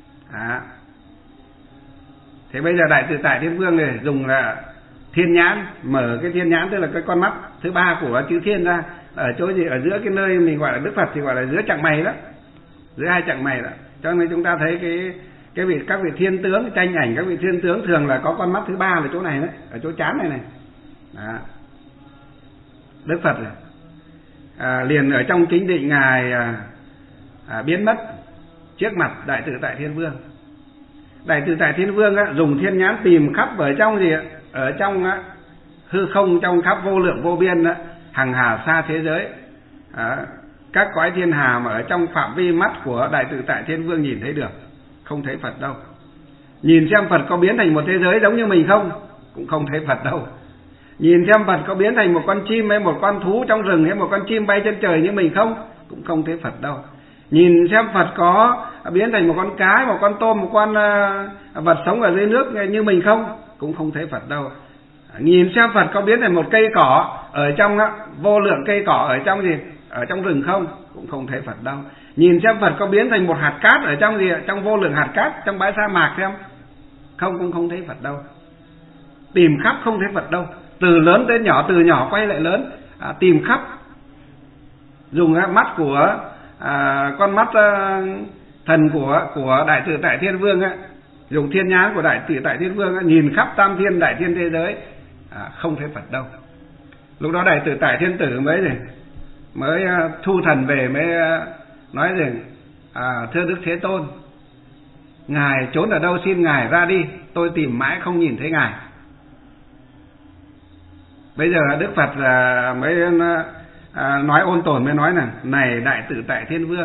Thế bây giờ Đại Tự Tại Thiên Vương này dùng là thiên nhãn, mở cái thiên nhãn tức là cái con mắt thứ ba của chư thiên ra, ở chỗ gì, ở giữa cái nơi mình gọi là Đức Phật thì gọi là giữa chặng mày đó, giữa hai chặng mày đó. Cho nên chúng ta thấy các vị thiên tướng, tranh ảnh các vị thiên tướng thường là có con mắt thứ ba là chỗ này đấy, ở chỗ trán này. Đó. Đức Phật liền ở trong chính định ngài biến mất trước mặt Đại Tự Tại Thiên Vương. Đại Tự Tại Thiên Vương dùng thiên nhãn tìm khắp ở trong gì, ở trong hư không, trong khắp vô lượng vô biên hằng hà xa thế giới, các cõi thiên hà mà ở trong phạm vi mắt của Đại Tự Tại Thiên Vương nhìn thấy được, không thấy Phật đâu. Nhìn xem Phật có biến thành một thế giới giống như mình không, cũng không thấy Phật đâu. Nhìn xem Phật có biến thành một con chim hay một con thú trong rừng hay một con chim bay trên trời như mình không, cũng không thấy Phật đâu. Nhìn xem Phật có biến thành một con cá, một con tôm, một con vật sống ở dưới nước như mình không, cũng không thấy Phật đâu. Nhìn xem Phật có biến thành một cây cỏ ở trong vô lượng cây cỏ ở trong gì, ở trong rừng không, cũng không thấy Phật đâu. Nhìn xem Phật có biến thành một hạt cát ở trong gì, trong vô lượng hạt cát trong bãi sa mạc xem, không, cũng không thấy Phật đâu. Tìm khắp không thấy Phật đâu, từ lớn đến nhỏ, từ nhỏ quay lại lớn, tìm khắp. Dùng mắt của con mắt thần của Đại Tự Tại Thiên Vương dùng thiên nhãn của Đại Tự Tại Thiên Vương nhìn khắp tam thiên đại thiên thế giới, không thấy Phật đâu. Lúc đó Đại Tự Tại Thiên Tử mới thu thần về, mới nói rằng thưa Đức Thế Tôn, ngài trốn ở đâu, xin ngài ra đi, tôi tìm mãi không nhìn thấy ngài. Bây giờ Đức Phật mới nói ôn tồn, mới nói là này Đại Tự Tại Thiên Vương,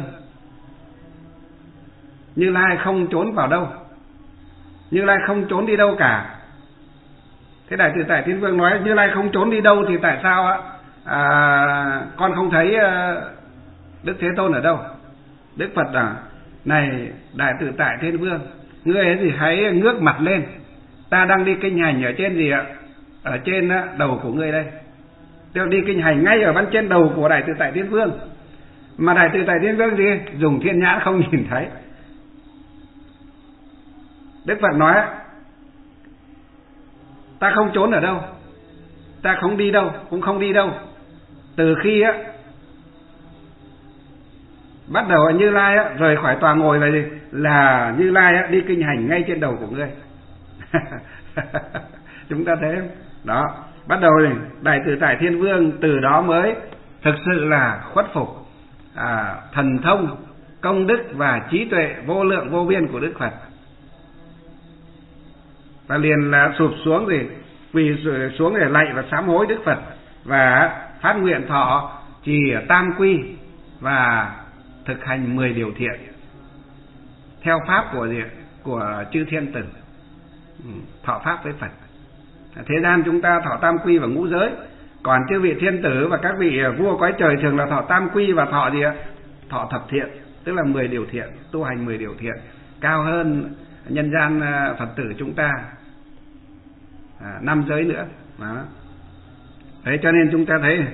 Như Lai không trốn vào đâu, Như Lai không trốn đi đâu cả. Thế Đại Tự Tại Thiên Vương nói Như Lai không trốn đi đâu thì tại sao con không thấy Đức Thế Tôn ở đâu? Đức Phật này Đại Tự Tại Thiên Vương, ngươi ấy thì hãy ngước mặt lên, ta đang đi kinh hành ở trên gì ạ? Ở trên đầu của ngươi đây. Tôi đi kinh hành ngay ở bên trên đầu của Đại Tự Tại Thiên Vương. Mà Đại Tự Tại Thiên Vương gì? Dùng thiên nhãn không nhìn thấy. Đức Phật nói ta không trốn ở đâu, ta không đi đâu, cũng không đi đâu. Từ khi bắt đầu Như Lai rời khỏi tòa ngồi là gì? Là Như Lai đi kinh hành ngay trên đầu của ngươi. Chúng ta thấy không? Đó, bắt đầu này, Đại Tự Tại Thiên Vương từ đó mới thực sự là khuất phục thần thông, công đức và trí tuệ vô lượng vô biên của Đức Phật. Và liền là sụp xuống rồi, quỳ xuống để lạy và sám hối Đức Phật, và phát nguyện thọ trì tam quy và thực hành 10 điều thiện theo pháp của chư thiên tử, thọ pháp với Phật. Thế gian chúng ta thọ tam quy và ngũ giới, còn chư vị thiên tử và các vị vua cõi trời thường là thọ tam quy và thọ gì ạ? Thọ thập thiện, tức là 10 điều thiện, tu hành 10 điều thiện, cao hơn nhân gian Phật tử chúng ta 5 giới nữa. Đó. Thế cho nên chúng ta thấy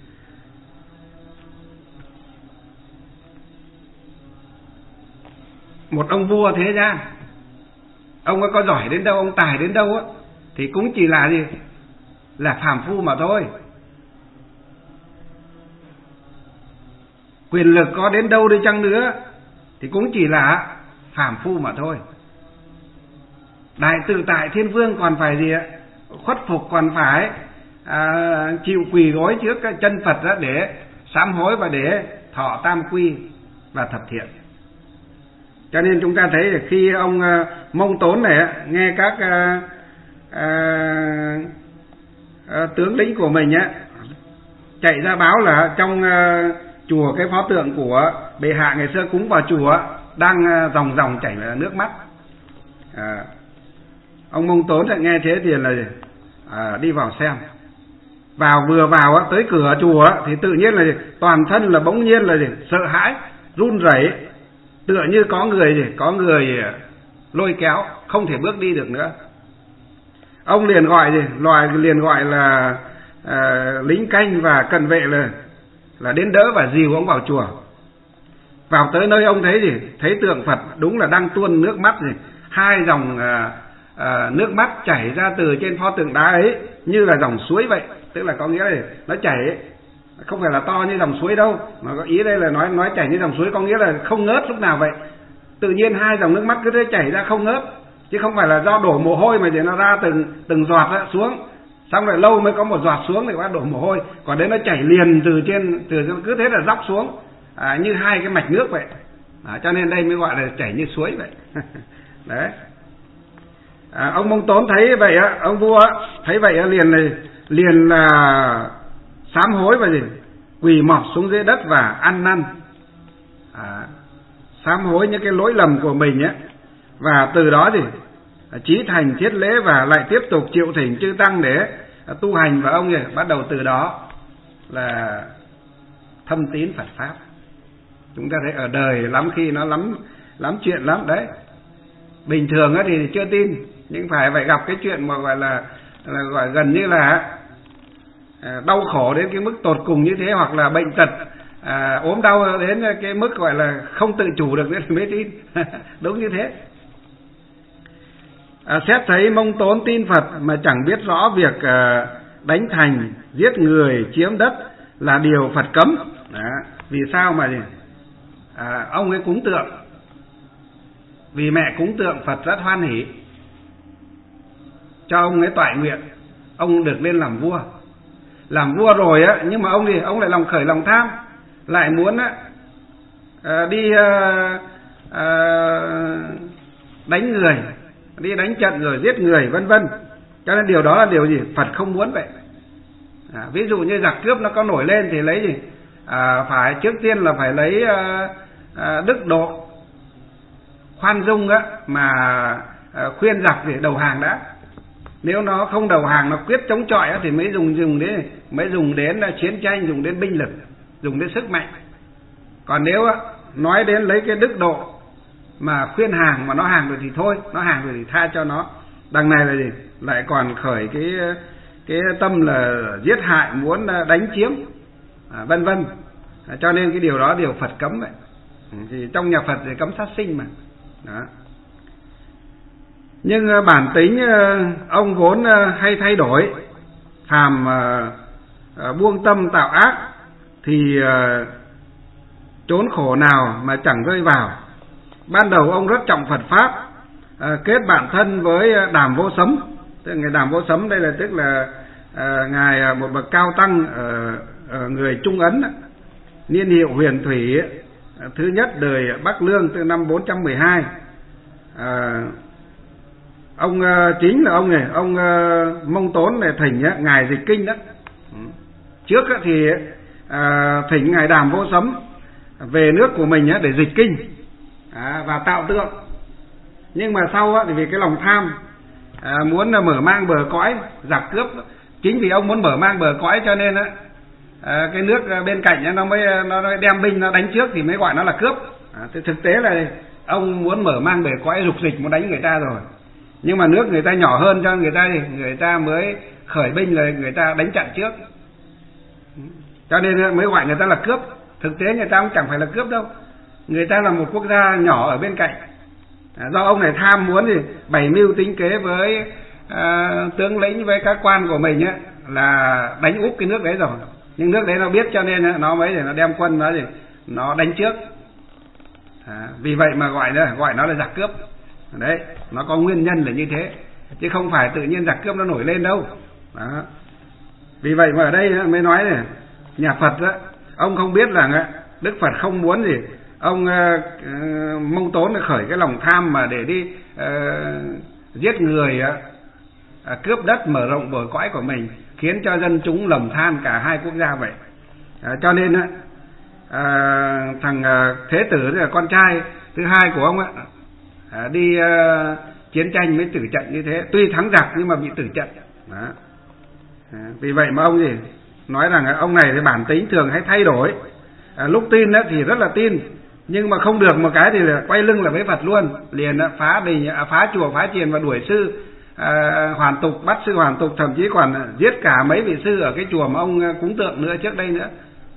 một ông vua thế gian, ông có giỏi đến đâu, ông tài đến đâu thì cũng chỉ là gì? Là phàm phu mà thôi. Quyền lực có đến đâu đi chăng nữa thì cũng chỉ là phàm phu mà thôi. Đại Tự Tại Thiên Vương còn phải gì ạ? Khuất phục, còn phải chịu quỳ gối trước cái chân Phật đó để sám hối và để thọ tam quy và thập thiện. Cho nên chúng ta thấy là khi ông Mông Tốn này nghe các tướng lĩnh của mình chạy ra báo là trong chùa, cái pho tượng của bệ hạ ngày xưa cúng vào chùa đang ròng chảy nước mắt. Ông Mông Tốn lại nghe thế thì là đi vào xem. Vừa vào tới cửa chùa thì tự nhiên là toàn thân là bỗng nhiên là sợ hãi, run rẩy, tựa như có người lôi kéo, không thể bước đi được nữa. Ông liền gọi là lính canh và cận vệ là đến đỡ và dìu ông vào chùa. Vào tới nơi ông thấy gì? Thấy tượng Phật đúng là đang tuôn nước mắt gì, 2 dòng nước mắt chảy ra từ trên pho tượng đá ấy như là dòng suối vậy. Tức là có nghĩa là nó chảy ấy, không phải là to như dòng suối đâu, mà có ý đây là nói chảy như dòng suối có nghĩa là không ngớt lúc nào vậy. Tự nhiên 2 dòng nước mắt cứ thế chảy ra không ngớt, chứ không phải là do đổ mồ hôi mà để nó ra từng giọt ra xuống, xong rồi lâu mới có một giọt xuống thì bắt đổ mồ hôi. Còn đấy nó chảy liền từ cứ thế là dốc xuống, như 2 cái mạch nước vậy. Cho nên đây mới gọi là chảy như suối vậy. Đấy. Ông Mông Tốn thấy vậy á, ông vua thấy vậy á, liền là sám hối và gì, quỳ mọp xuống dưới đất và ăn năn, sám hối những cái lỗi lầm của mình á, và từ đó thì chí thành thiết lễ và lại tiếp tục chịu thỉnh chư tăng để tu hành. Và ông bắt đầu từ đó là thâm tín Phật pháp. Chúng ta thấy ở đời lắm khi nó lắm chuyện lắm đấy. Bình thường á thì chưa tin, nhưng phải gặp cái chuyện mà gọi gần như là đau khổ đến cái mức tột cùng như thế, hoặc là bệnh tật, ốm đau đến cái mức gọi là không tự chủ được nên mới tin. Đúng như thế. Xét thấy Mông Tốn tin Phật mà chẳng biết rõ việc đánh thành, giết người, chiếm đất là điều Phật cấm. Vì sao mà ông ấy cúng tượng, vì mẹ cúng tượng Phật rất hoan hỉ, cho ông ấy toại nguyện ông được lên làm vua. Làm vua rồi á, nhưng mà ông lại khởi lòng tham, lại muốn đi đánh người, đi đánh trận rồi giết người vân vân. Cho nên điều đó là điều gì Phật không muốn vậy. Ví dụ như giặc cướp nó có nổi lên thì lấy gì, phải trước tiên là phải lấy đức độ khoan dung á, mà khuyên giặc để đầu hàng đã. Nếu nó không đầu hàng, nó quyết chống chọi á, thì mới dùng đến chiến tranh, dùng đến binh lực, dùng đến sức mạnh. Còn nếu nói đến lấy cái đức độ mà khuyên hàng, mà nó hàng rồi thì thôi, nó hàng rồi thì tha cho nó. Đằng này là gì, lại còn khởi cái tâm là giết hại, muốn đánh chiếm, vân vân. Cho nên cái điều đó điều Phật cấm vậy. Thì trong nhà Phật thì cấm sát sinh mà. Đó. Nhưng bản tính ông vốn hay thay đổi, phàm buông tâm tạo ác thì chốn khổ nào mà chẳng rơi vào. Ban đầu ông rất trọng Phật pháp, kết bạn thân với Đàm Vô Sấm. Tức là ngài Đàm Vô Sấm đây là tức là ngài một bậc cao tăng ở người Trung Ấn, niên hiệu Huyền Thủy, thứ nhất đời Bắc Lương, từ năm 412. Ông chính là ông Mông Tốn này thỉnh ngài dịch kinh đó. Trước thì thỉnh ngài Đàm Vô Sấm về nước của mình để dịch kinh và tạo tượng. Nhưng mà sau thì vì cái lòng tham, muốn mở mang bờ cõi, giặc cướp, chính vì ông muốn mở mang bờ cõi cho nên cái nước bên cạnh nó mới đem binh nó đánh trước thì mới gọi nó là cướp. Thực tế là ông muốn mở mang bờ cõi, dục dịch muốn đánh người ta rồi, nhưng mà nước người ta nhỏ hơn cho người ta mới khởi binh, là người ta đánh chặn trước, cho nên mới gọi người ta là cướp. Thực tế người ta cũng chẳng phải là cướp đâu, người ta là một quốc gia nhỏ ở bên cạnh. Do ông này tham muốn thì bày mưu tính kế với tướng lĩnh, với các quan của mình là đánh úp cái nước đấy rồi, nhưng nước đấy nó biết cho nên nó mới để nó đem quân nó đánh trước. Vì vậy mà gọi nó là giặc cướp. Đấy, nó có nguyên nhân là như thế, chứ không phải tự nhiên giặc cướp nó nổi lên đâu. Đó. Vì vậy mà ở đây mới nói này, nhà Phật ông không biết rằng Đức Phật không muốn gì ông Mông Tốn khởi cái lòng tham mà để đi giết người, cướp đất, mở rộng bờ cõi của mình, khiến cho dân chúng lầm than cả hai quốc gia vậy. Cho nên thằng Thế Tử là con trai thứ hai của ông đi chiến tranh mới tử trận như thế, tuy thắng giặc nhưng mà bị tử trận. Đó. Vì vậy mà ông nói rằng ông này thì bản tính thường hay thay đổi. Lúc tin thì rất là tin, nhưng mà không được một cái thì là quay lưng là với Phật luôn, liền phá đình, phá chùa, phá chiền và đuổi sư hoàn tục, bắt sư hoàn tục, thậm chí còn giết cả mấy vị sư ở cái chùa mà ông cúng tượng nữa trước đây nữa.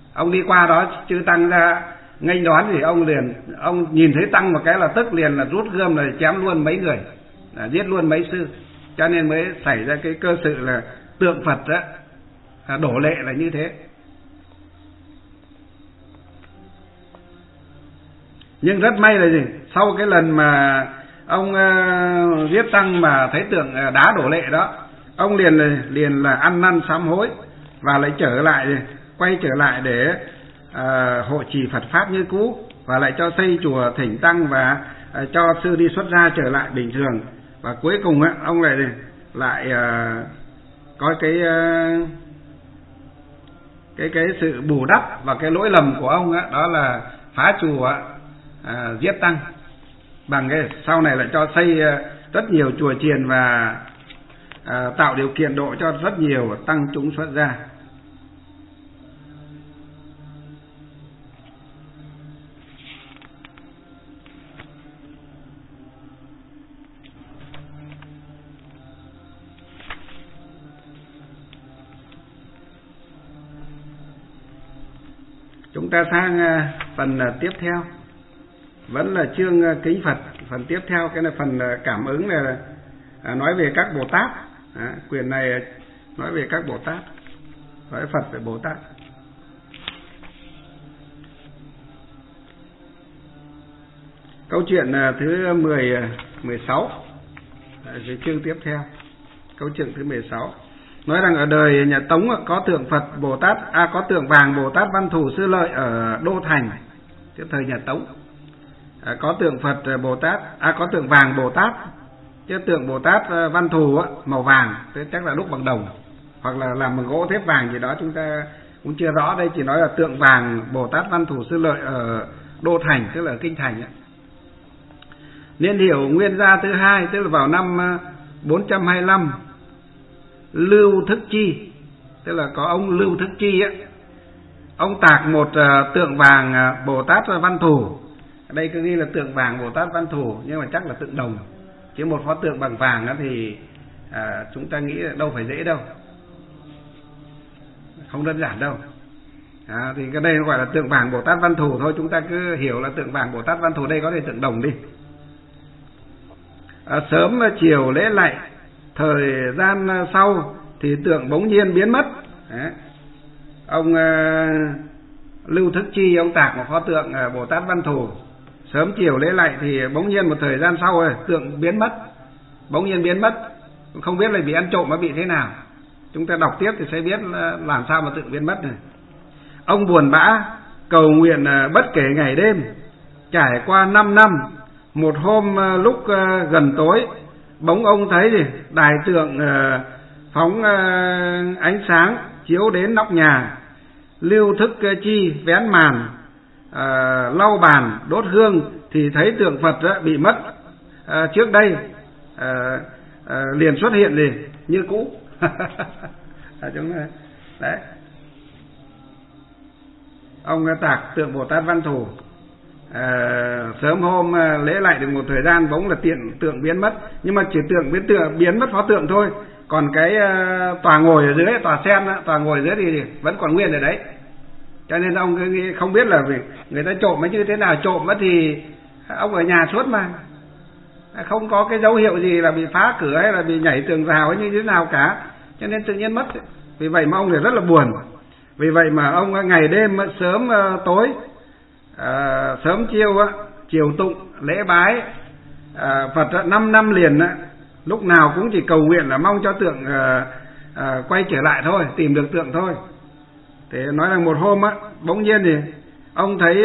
Ông đi qua đó chư tăng ra nghênh đón thì ông nhìn thấy tăng một cái là tức liền là rút gươm là chém luôn mấy người, giết luôn mấy sư. Cho nên mới xảy ra cái cơ sự là tượng Phật đó đổ lệ là như thế. Nhưng rất may là gì, sau cái lần mà ông giết tăng mà thấy tượng đá đổ lệ đó, ông liền là ăn năn sám hối và lại quay trở lại để hộ trì Phật pháp như cũ, và lại cho xây chùa thỉnh tăng và cho sư đi xuất gia trở lại bình thường. Và cuối cùng ông lại có cái sự bù đắp và cái lỗi lầm của ông đó là phá chùa giết tăng, bằng cái sau này lại cho xây rất nhiều chùa chiền và tạo điều kiện độ cho rất nhiều tăng chúng xuất gia. Chúng ta sang phần tiếp theo, vẫn là chương kính Phật. Phần tiếp theo cái là phần cảm ứng, là nói về các Bồ Tát. Quyền này nói về các Bồ Tát, nói Phật về Bồ Tát. Câu chuyện thứ 16, cái chương tiếp theo, câu chuyện thứ 16 nói rằng ở đời nhà Tống có tượng Phật Bồ Tát, có tượng vàng Bồ Tát Văn Thù Sư Lợi ở Đô Thành. Cái thời nhà Tống có tượng Phật Bồ Tát, có tượng vàng Bồ Tát, chứ tượng Bồ Tát Văn Thù màu vàng, thế chắc là đúc bằng đồng hoặc là làm bằng gỗ thép vàng gì đó, chúng ta cũng chưa rõ. Đây chỉ nói là tượng vàng Bồ Tát Văn Thù Sư Lợi ở Đô Thành, tức là ở Kinh Thành. Niên hiệu Nguyên Gia thứ hai, tức là vào năm 425, Lưu Thức Chi, tức là có ông Lưu Thức Chi ông tạc một tượng vàng Bồ Tát Văn Thù. Ở đây cứ ghi là tượng vàng Bồ Tát Văn Thù, nhưng mà chắc là tượng đồng, chứ một pho tượng bằng vàng thì chúng ta nghĩ đâu phải dễ đâu, không đơn giản đâu. Thì cái đây gọi là tượng vàng Bồ Tát Văn Thù thôi, chúng ta cứ hiểu là tượng vàng Bồ Tát Văn Thù, đây có thể tượng đồng đi. Sớm chiều lễ lạy, thời gian sau thì tượng bỗng nhiên biến mất. Ông Lưu Thức Chi ông tạc một pho tượng Bồ Tát Văn Thù, sớm chiều lễ lạy thì bỗng nhiên một thời gian sau rồi tượng biến mất, bỗng nhiên biến mất, không biết là bị ăn trộm hay bị thế nào. Chúng ta đọc tiếp thì sẽ biết làm sao mà tượng biến mất này. Ông buồn bã cầu nguyện bất kể ngày đêm, trải qua 5 năm. Một hôm lúc gần tối, bỗng ông thấy gì đài tượng phóng ánh sáng chiếu đến nóc nhà. Lưu Thức Chi vén màn, lau bàn, đốt hương thì thấy tượng Phật bị mất trước đây, liền xuất hiện gì như cũ. Đấy, ông tạc tượng Bồ Tát Văn Thù. Sớm hôm lễ lại được một thời gian, bỗng là tượng biến mất, nhưng mà chỉ biến mất pho tượng thôi, còn cái tòa ngồi ở dưới, tòa sen, tòa ngồi ở dưới thì vẫn còn nguyên ở đấy. Cho nên ông cứ không biết là vì người ta trộm hay như thế nào, trộm thì ông ở nhà suốt mà, không có cái dấu hiệu gì là bị phá cửa hay là bị nhảy tường rào hay như thế nào cả, cho nên tự nhiên mất. Vì vậy mà ông thì rất là buồn. Vì vậy mà ông ngày đêm sớm tối, sớm chiều tụng lễ bái Phật 5 năm liền, lúc nào cũng chỉ cầu nguyện là mong cho tượng quay trở lại thôi, tìm được tượng thôi. Thế nói rằng một hôm bỗng nhiên thì ông thấy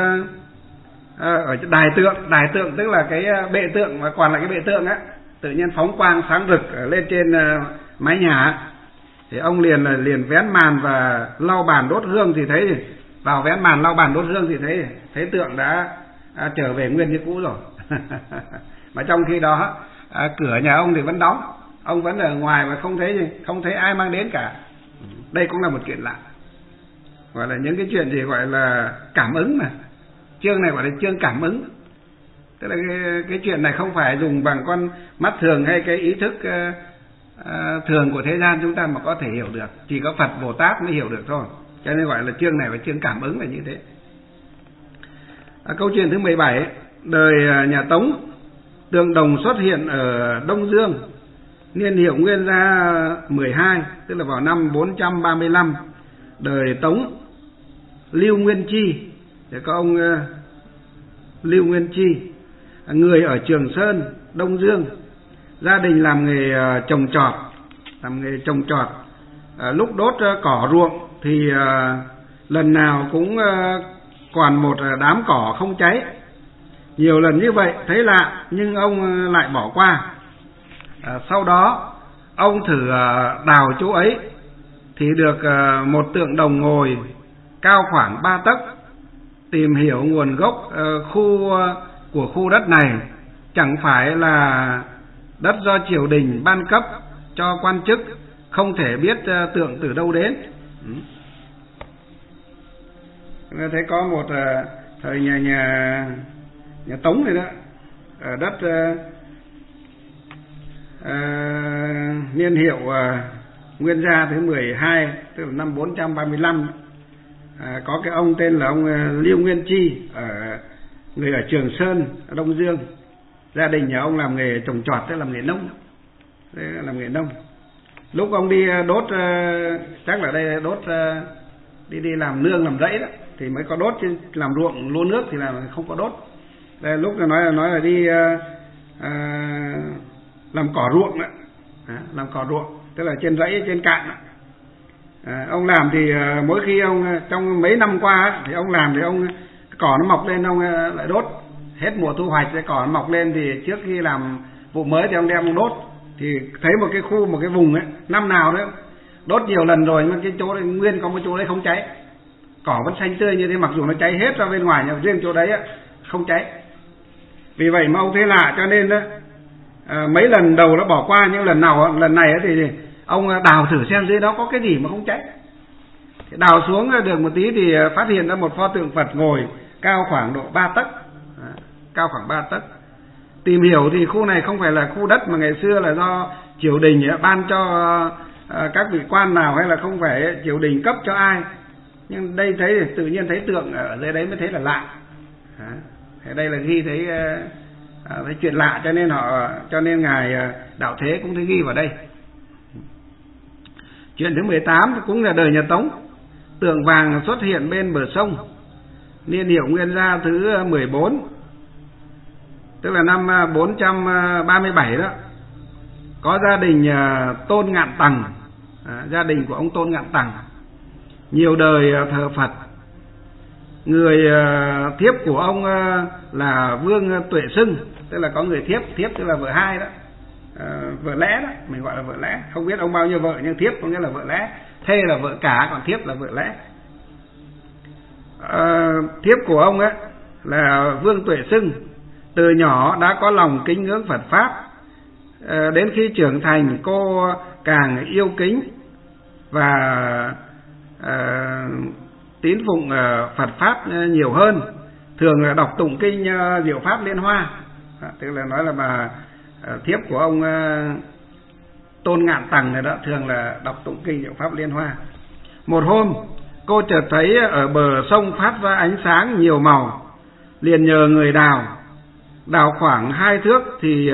ở đài tượng tức là cái bệ tượng mà còn lại cái bệ tượng tự nhiên phóng quang sáng rực lên trên mái nhà. Thì ông liền vén màn và lau bàn đốt hương thì thấy vào vén màn lau bàn đốt hương thì thấy tượng đã trở về nguyên như cũ rồi. Mà trong khi đó cửa nhà ông thì vẫn đóng, ông vẫn ở ngoài và không thấy ai mang đến cả. Đây cũng là một chuyện lạ, gọi là những cái chuyện gì gọi là cảm ứng mà. Chương này gọi là chương cảm ứng, tức là cái chuyện này không phải dùng bằng con mắt thường hay cái ý thức thường của thế gian chúng ta mà có thể hiểu được, chỉ có Phật Bồ Tát mới hiểu được thôi. cho nên gọi là chương này là chương cảm ứng là như thế. Câu chuyện thứ 17, đời nhà Tống, tượng đồng xuất hiện ở Đông Dương, niên hiệu Nguyên Gia 12, tức là vào năm 435, đời Tống Lưu Nguyên Chi, để có ông Lưu Nguyên Chi, người ở Trường Sơn, Đông Dương, gia đình làm nghề trồng trọt. Lúc đốt cỏ ruộng thì lần nào cũng còn một đám cỏ không cháy. Nhiều lần như vậy thấy lạ nhưng ông lại bỏ qua. Sau đó ông thử đào chỗ ấy thì được một tượng đồng ngồi cao khoảng 3 tấc. Tìm hiểu nguồn gốc của khu đất này chẳng phải là đất do triều đình ban cấp cho quan chức, không thể biết tượng từ đâu đến. Thấy có một thời nhà Tống này đó, ở đất niên hiệu Nguyên Gia thứ 12, tức là năm 435, có cái ông tên là ông Lưu Nguyên Chi, người ở Trường Sơn, ở Đông Dương. Gia đình nhà ông làm nghề trồng trọt, tức là làm nghề nông. Làm nghề nông. Lúc ông đi đốt, chắc là đây đốt đi làm nương làm rẫy đó thì mới có đốt, chứ làm ruộng lúa nước thì là không có đốt. Đây, lúc nói là đi làm cỏ ruộng đó. Làm cỏ ruộng, tức là trên rẫy trên cạn đó. Ông làm thì mỗi khi ông trong mấy năm qua thì ông làm thì ông cỏ nó mọc lên ông lại đốt. Hết mùa thu hoạch cái cỏ nó mọc lên thì trước khi làm vụ mới thì ông đem ông đốt. Thì thấy một cái khu, một cái vùng ấy, năm nào đấy đốt nhiều lần rồi mà cái chỗ đấy nguyên có một chỗ đấy không cháy, cỏ vẫn xanh tươi như thế, mặc dù nó cháy hết ra bên ngoài nhưng riêng chỗ đấy không cháy. Vì vậy mà ông thấy lạ, cho nên đó, mấy lần đầu nó bỏ qua, nhưng lần này thì ông đào thử xem dưới đó có cái gì mà không cháy. Đào xuống được một tí thì phát hiện ra một pho tượng Phật ngồi cao khoảng độ 3 tấc, cao khoảng 3 tấc. Tìm hiểu thì khu này không phải là khu đất mà ngày xưa là do triều đình ban cho các vị quan nào, hay là không phải triều đình cấp cho ai. Nhưng đây thấy thì tự nhiên thấy tượng ở dưới đấy mới thấy là lạ. Đây là ghi thấy chuyện lạ, cho nên ngài Đạo Thế cũng thấy ghi vào đây. Chuyện thứ 18 cũng là đời nhà Tống, tượng vàng xuất hiện bên bờ sông, niên hiệu Nguyên Gia thứ 14, tức là năm 437 đó. Có gia đình Tôn Ngạn Tằng, gia đình của ông Tôn Ngạn Tằng, nhiều đời thờ Phật. Người thiếp của ông là Vương Tuệ Sưng, tức là có người thiếp tức là vợ hai đó, vợ lẽ đó, mình gọi là vợ lẽ. Không biết ông bao nhiêu vợ, nhưng thiếp có nghĩa là vợ lẽ. Thê là vợ cả, còn thiếp là vợ lẽ. Thiếp của ông ấy là Vương Tuệ Sưng, từ nhỏ đã có lòng kính ngưỡng Phật Pháp. Đến khi trưởng thành cô càng yêu kính và tín phụng Phật Pháp nhiều hơn, thường là đọc tụng kinh Diệu Pháp Liên Hoa. Tức là nói là bà thiếp của ông Tôn Ngạn Tằng này đó, thường là đọc tụng kinh Diệu Pháp Liên Hoa. Một hôm cô chợt thấy ở bờ sông phát ra ánh sáng nhiều màu, liền nhờ người đào khoảng 2 thước thì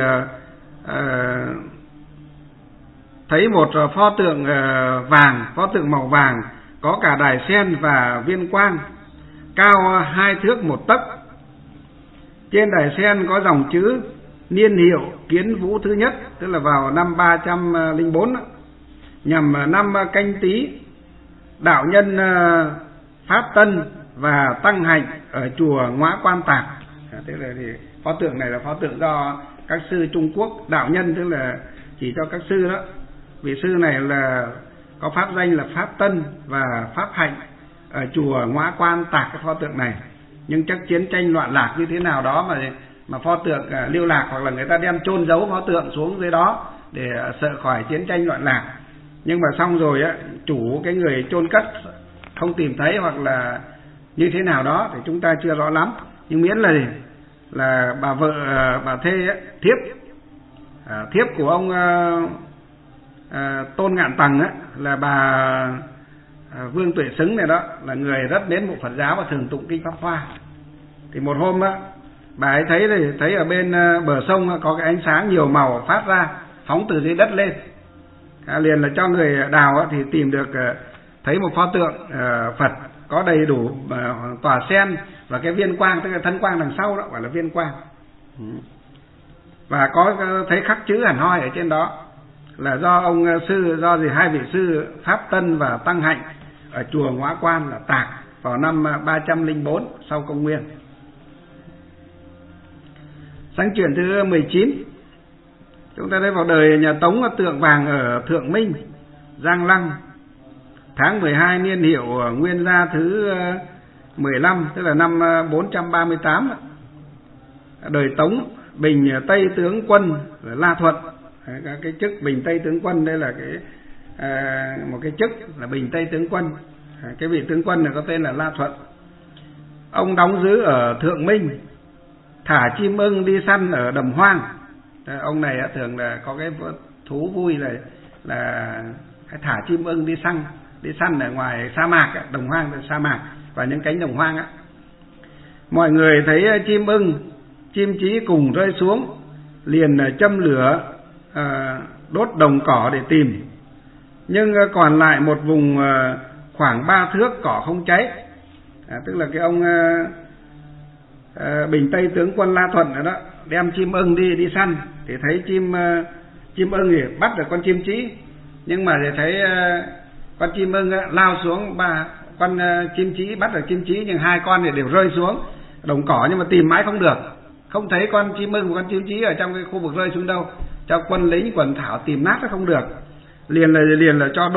thấy một pho tượng pho tượng màu vàng, có cả đài sen và viên quang, cao 2 thước 1 tấc. Trên đài sen có dòng chữ niên hiệu Kiến Vũ thứ nhất, tức là vào năm 304 đó, nhằm năm Canh Tý, đạo nhân Pháp Tân và tăng hạnh ở chùa Ngõa Quan Tạc. Tức là thì pho tượng này là pho tượng do các sư Trung Quốc, đạo nhân tức là chỉ cho các sư đó. Vị sư này là có pháp danh là Pháp Tân và Pháp Hạnh ở chùa Ngõa Quan Tạc cái pho tượng này. Nhưng chắc chiến tranh loạn lạc như thế nào đó mà pho tượng lưu lạc, hoặc là người ta đem chôn giấu pho tượng xuống dưới đó để sợ khỏi chiến tranh loạn lạc. Nhưng mà xong rồi chủ cái người chôn cất không tìm thấy, hoặc là như thế nào đó thì chúng ta chưa rõ lắm. Nhưng miễn là bà vợ, bà thê thiếp của ông Tôn Ngạn Tằng là bà Vương Tuệ Xứng này đó là người rất mến mộ Phật giáo và thường tụng kinh Pháp Hoa. Thì một hôm đó, bà ấy thấy ở bên bờ sông có cái ánh sáng nhiều màu phát ra, phóng từ dưới đất lên. Liền là cho người đào thì tìm được, thấy một pho tượng Phật có đầy đủ tòa sen và cái viên quang, tức là thân quang đằng sau đó gọi là viên quang. Và có thấy khắc chữ hẳn hoi ở trên đó là do hai vị sư Pháp Tân và Tăng Hạnh ở chùa Ngõa Quan là tạc vào năm 304 sau công nguyên. Sang chuyện thứ 19, chúng ta thấy vào đời nhà Tống tượng vàng ở Thượng Minh, Giang Lăng, tháng 12 niên hiệu Nguyên Gia thứ 15, tức là năm 438. Đời Tống Bình Tây tướng quân La Thuận. Cái chức Bình Tây tướng quân đây là một cái chức là Bình Tây tướng quân. Cái vị tướng quân này có tên là La Thuận. Ông đóng giữ ở Thượng Minh, thả chim ưng đi săn ở Đầm Hoang. Ông này thường là có cái thú vui là thả chim ưng đi săn ở ngoài sa mạc, Đồng Hoang là sa mạc và những cánh đồng hoang. Mọi người thấy chim ưng, chim chí cùng rơi xuống, liền châm lửa đốt đồng cỏ để tìm. Nhưng còn lại một vùng khoảng 3 thước cỏ không cháy. Tức là cái ông Bình Tây tướng quân La Thuận đó đem chim ưng đi săn thì thấy chim ưng thì bắt được con chim chí, nhưng mà thì thấy con chim ưng lao xuống, con chim chí bắt được chim chí nhưng hai con thì đều rơi xuống đồng cỏ, nhưng mà tìm mãi không được, không thấy con chim ưng và con chim chí ở trong cái khu vực rơi xuống đâu. Cho quân lính quần thảo tìm nát nó không được, liền là cho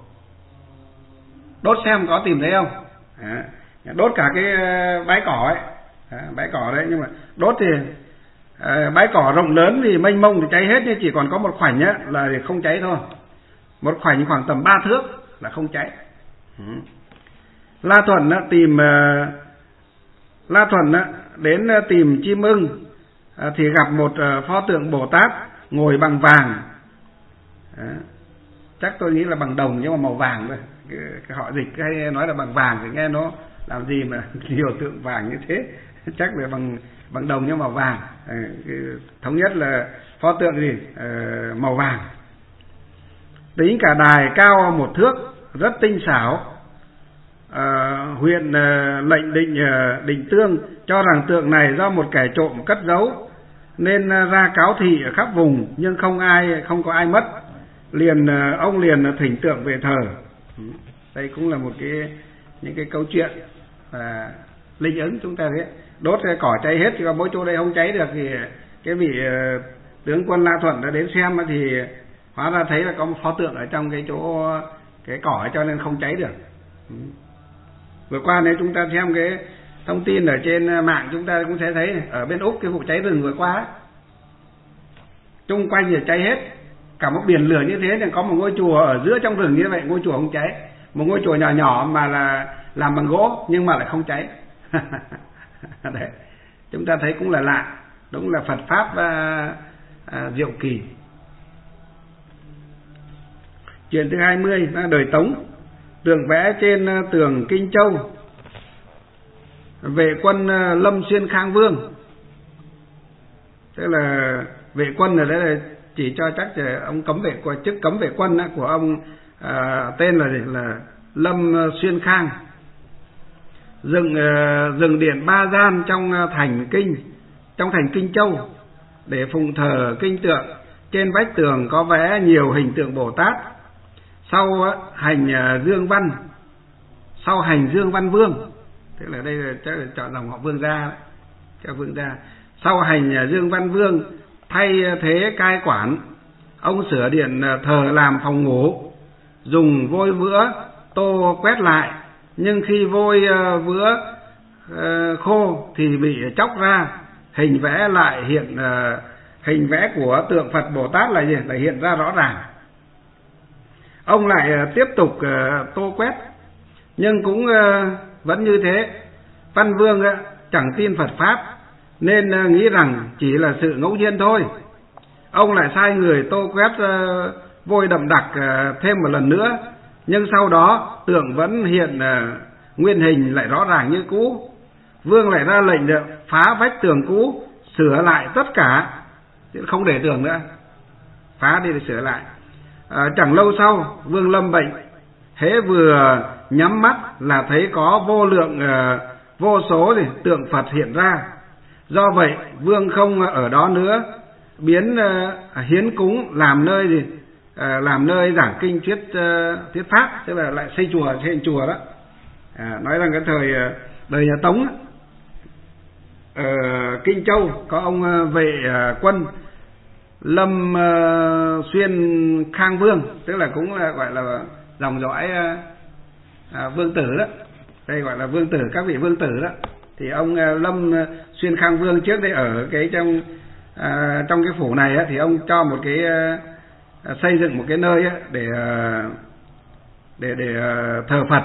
đốt xem có tìm thấy không. Đốt cả cái bãi cỏ ấy, bãi cỏ đấy, nhưng mà đốt thì bãi cỏ rộng lớn thì mênh mông thì cháy hết, nhưng chỉ còn có một khoảnh là không cháy thôi, một khoảnh khoảng tầm 3 thước là không cháy. La Thuận đến tìm chim ưng thì gặp một pho tượng Bồ Tát ngồi bằng vàng. Chắc tôi nghĩ là bằng đồng nhưng mà màu vàng thôi. Cái họ dịch hay nói là bằng vàng thì nghe nó làm gì mà nhiều tượng vàng như thế. Chắc là bằng đồng nhưng màu vàng. Thống nhất là pho tượng gì màu vàng. Tính cả đài cao 1 thước, rất tinh xảo. Huyện lệnh Định Tương cho rằng tượng này do một kẻ trộm cất giấu nên ra cáo thị ở khắp vùng, nhưng không có ai mất. Ông liền thỉnh tượng về thờ. Đây cũng là những cái câu chuyện linh ứng chúng ta thấy. Đốt cái cỏ cháy hết, chứ còn mỗi chỗ đây không cháy được thì cái vị tướng quân La Thuận đã đến xem thì hóa ra thấy là có một pho tượng ở trong cái chỗ cái cỏ cho nên không cháy được. Vừa qua nếu chúng ta xem cái thông tin ở trên mạng, chúng ta cũng sẽ thấy ở bên Úc cái vụ cháy rừng vừa qua, chung quanh thì cháy hết, cả một biển lửa như thế, thì có một ngôi chùa ở giữa trong rừng như vậy, ngôi chùa không cháy, một ngôi chùa nhỏ nhỏ mà là làm bằng gỗ nhưng mà lại không cháy. Đấy, chúng ta thấy cũng là lạ, đúng là Phật pháp diệu kỳ. Chuyện thứ 20 là đời Tống, tượng vẽ trên tường Kinh Châu, vệ quân Lâm Xuyên Khang Vương. Tức là vệ quân ở đây là chỉ cho chắc là ông chức cấm vệ quân của ông tên là Lâm Xuyên Khang. Dựng điện Ba Gian trong thành Kinh Châu để phụng thờ kinh tượng. Trên vách tường có vẽ nhiều hình tượng Bồ Tát. Sau hành Dương Văn Vương, tức là đây là chắc là chọn dòng họ Vương gia, cho Vương gia. Sau hành Dương Văn Vương thay thế cai quản, ông sửa điện thờ làm phòng ngủ, dùng vôi vữa tô quét lại, nhưng khi vôi vữa khô thì bị chóc ra, hình vẽ của tượng Phật Bồ Tát là hiện ra rõ ràng. Ông lại tiếp tục tô quét, nhưng cũng vẫn như thế. Văn Vương chẳng tin Phật pháp nên nghĩ rằng chỉ là sự ngẫu nhiên thôi. Ông lại sai người tô quét vôi đậm đặc thêm một lần nữa, nhưng sau đó tượng vẫn hiện nguyên hình lại rõ ràng như cũ. Vương lại ra lệnh phá vách tường cũ, sửa lại tất cả, không để tường nữa, phá đi để sửa lại. Chẳng lâu sau vương lâm bệnh, hễ vừa nhắm mắt là thấy có vô lượng vô số tượng Phật hiện ra. Do vậy vương không ở đó nữa, biến hiến cúng làm nơi giảng kinh thuyết pháp, tức là lại xây chùa đó. Nói rằng cái thời đời nhà Tống ở Kinh Châu có ông vệ quân Lâm Xuyên Khang Vương, tức là cũng là gọi là dòng dõi vương tử đó, đây gọi là vương tử, các vị vương tử đó. Thì ông Lâm Xuyên Khang Vương trước đây ở cái trong cái phủ này á, thì ông cho một cái xây dựng một cái nơi á, để thờ Phật.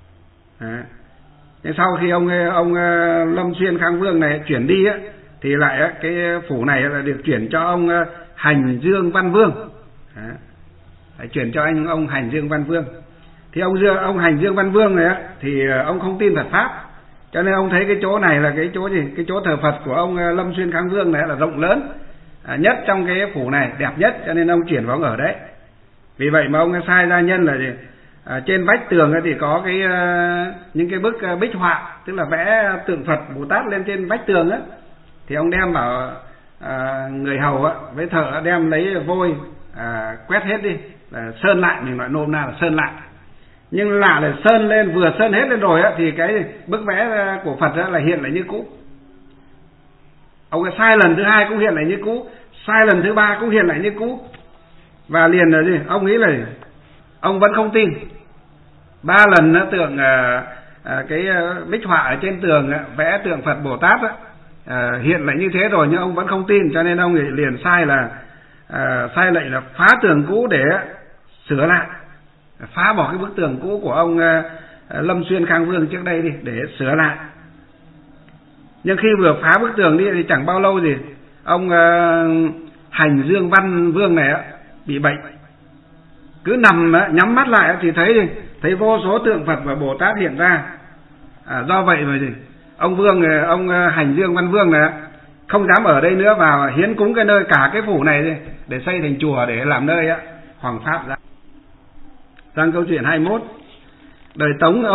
Thế sau khi ông Lâm Xuyên Khang Vương này chuyển đi á, thì lại cái phủ này là được chuyển cho ông Hành Dương Văn Vương. Chuyển cho ông Hành Dương Văn Vương. Thì ông Hành Dương Văn Vương này á, thì ông không tin Phật pháp, cho nên ông thấy cái chỗ này là cái chỗ gì, cái chỗ thờ Phật của ông Lâm Xuyên Khang Vương này là rộng lớn nhất trong cái phủ này, đẹp nhất, cho nên ông chuyển vào ông ở đấy. Vì vậy mà ông sai gia nhân là gì? Trên vách tường ấy thì có những cái bức bích họa, tức là vẽ tượng Phật Bồ Tát lên trên vách tường á, thì ông đem bảo người hầu á với thợ đem lấy vôi quét hết đi, là sơn lại, mình nói nôm na là sơn lại. Nhưng lạ là sơn lên, vừa sơn hết lên rồi á, thì cái bức vẽ của Phật á là hiện lại như cũ. Ông sai lần thứ hai cũng hiện lại như cũ, sai lần thứ ba cũng hiện lại như cũ, và liền là gì? Ông nghĩ là ông vẫn không tin. 3 lần nó tượng cái bích họa ở trên tường vẽ tượng Phật Bồ Tát hiện lại như thế rồi, nhưng ông vẫn không tin, cho nên ông liền sai lệnh là phá tường cũ để sửa lại, phá bỏ cái bức tường cũ của ông Lâm Xuyên Khang Vương trước đây đi để sửa lại. Nhưng khi vừa phá bức tường đi thì chẳng bao lâu gì ông Hành Dương Văn Vương này bị bệnh, cứ nằm nhắm mắt lại thì thấy vô số tượng Phật và Bồ Tát hiện ra. Do vậy mà gì ông Hành Dương Văn Vương này không dám ở đây nữa, và hiến cúng cái nơi cả cái phủ này để xây thành chùa để làm nơi hoàng pháp ra. Sang câu chuyện 21. Đời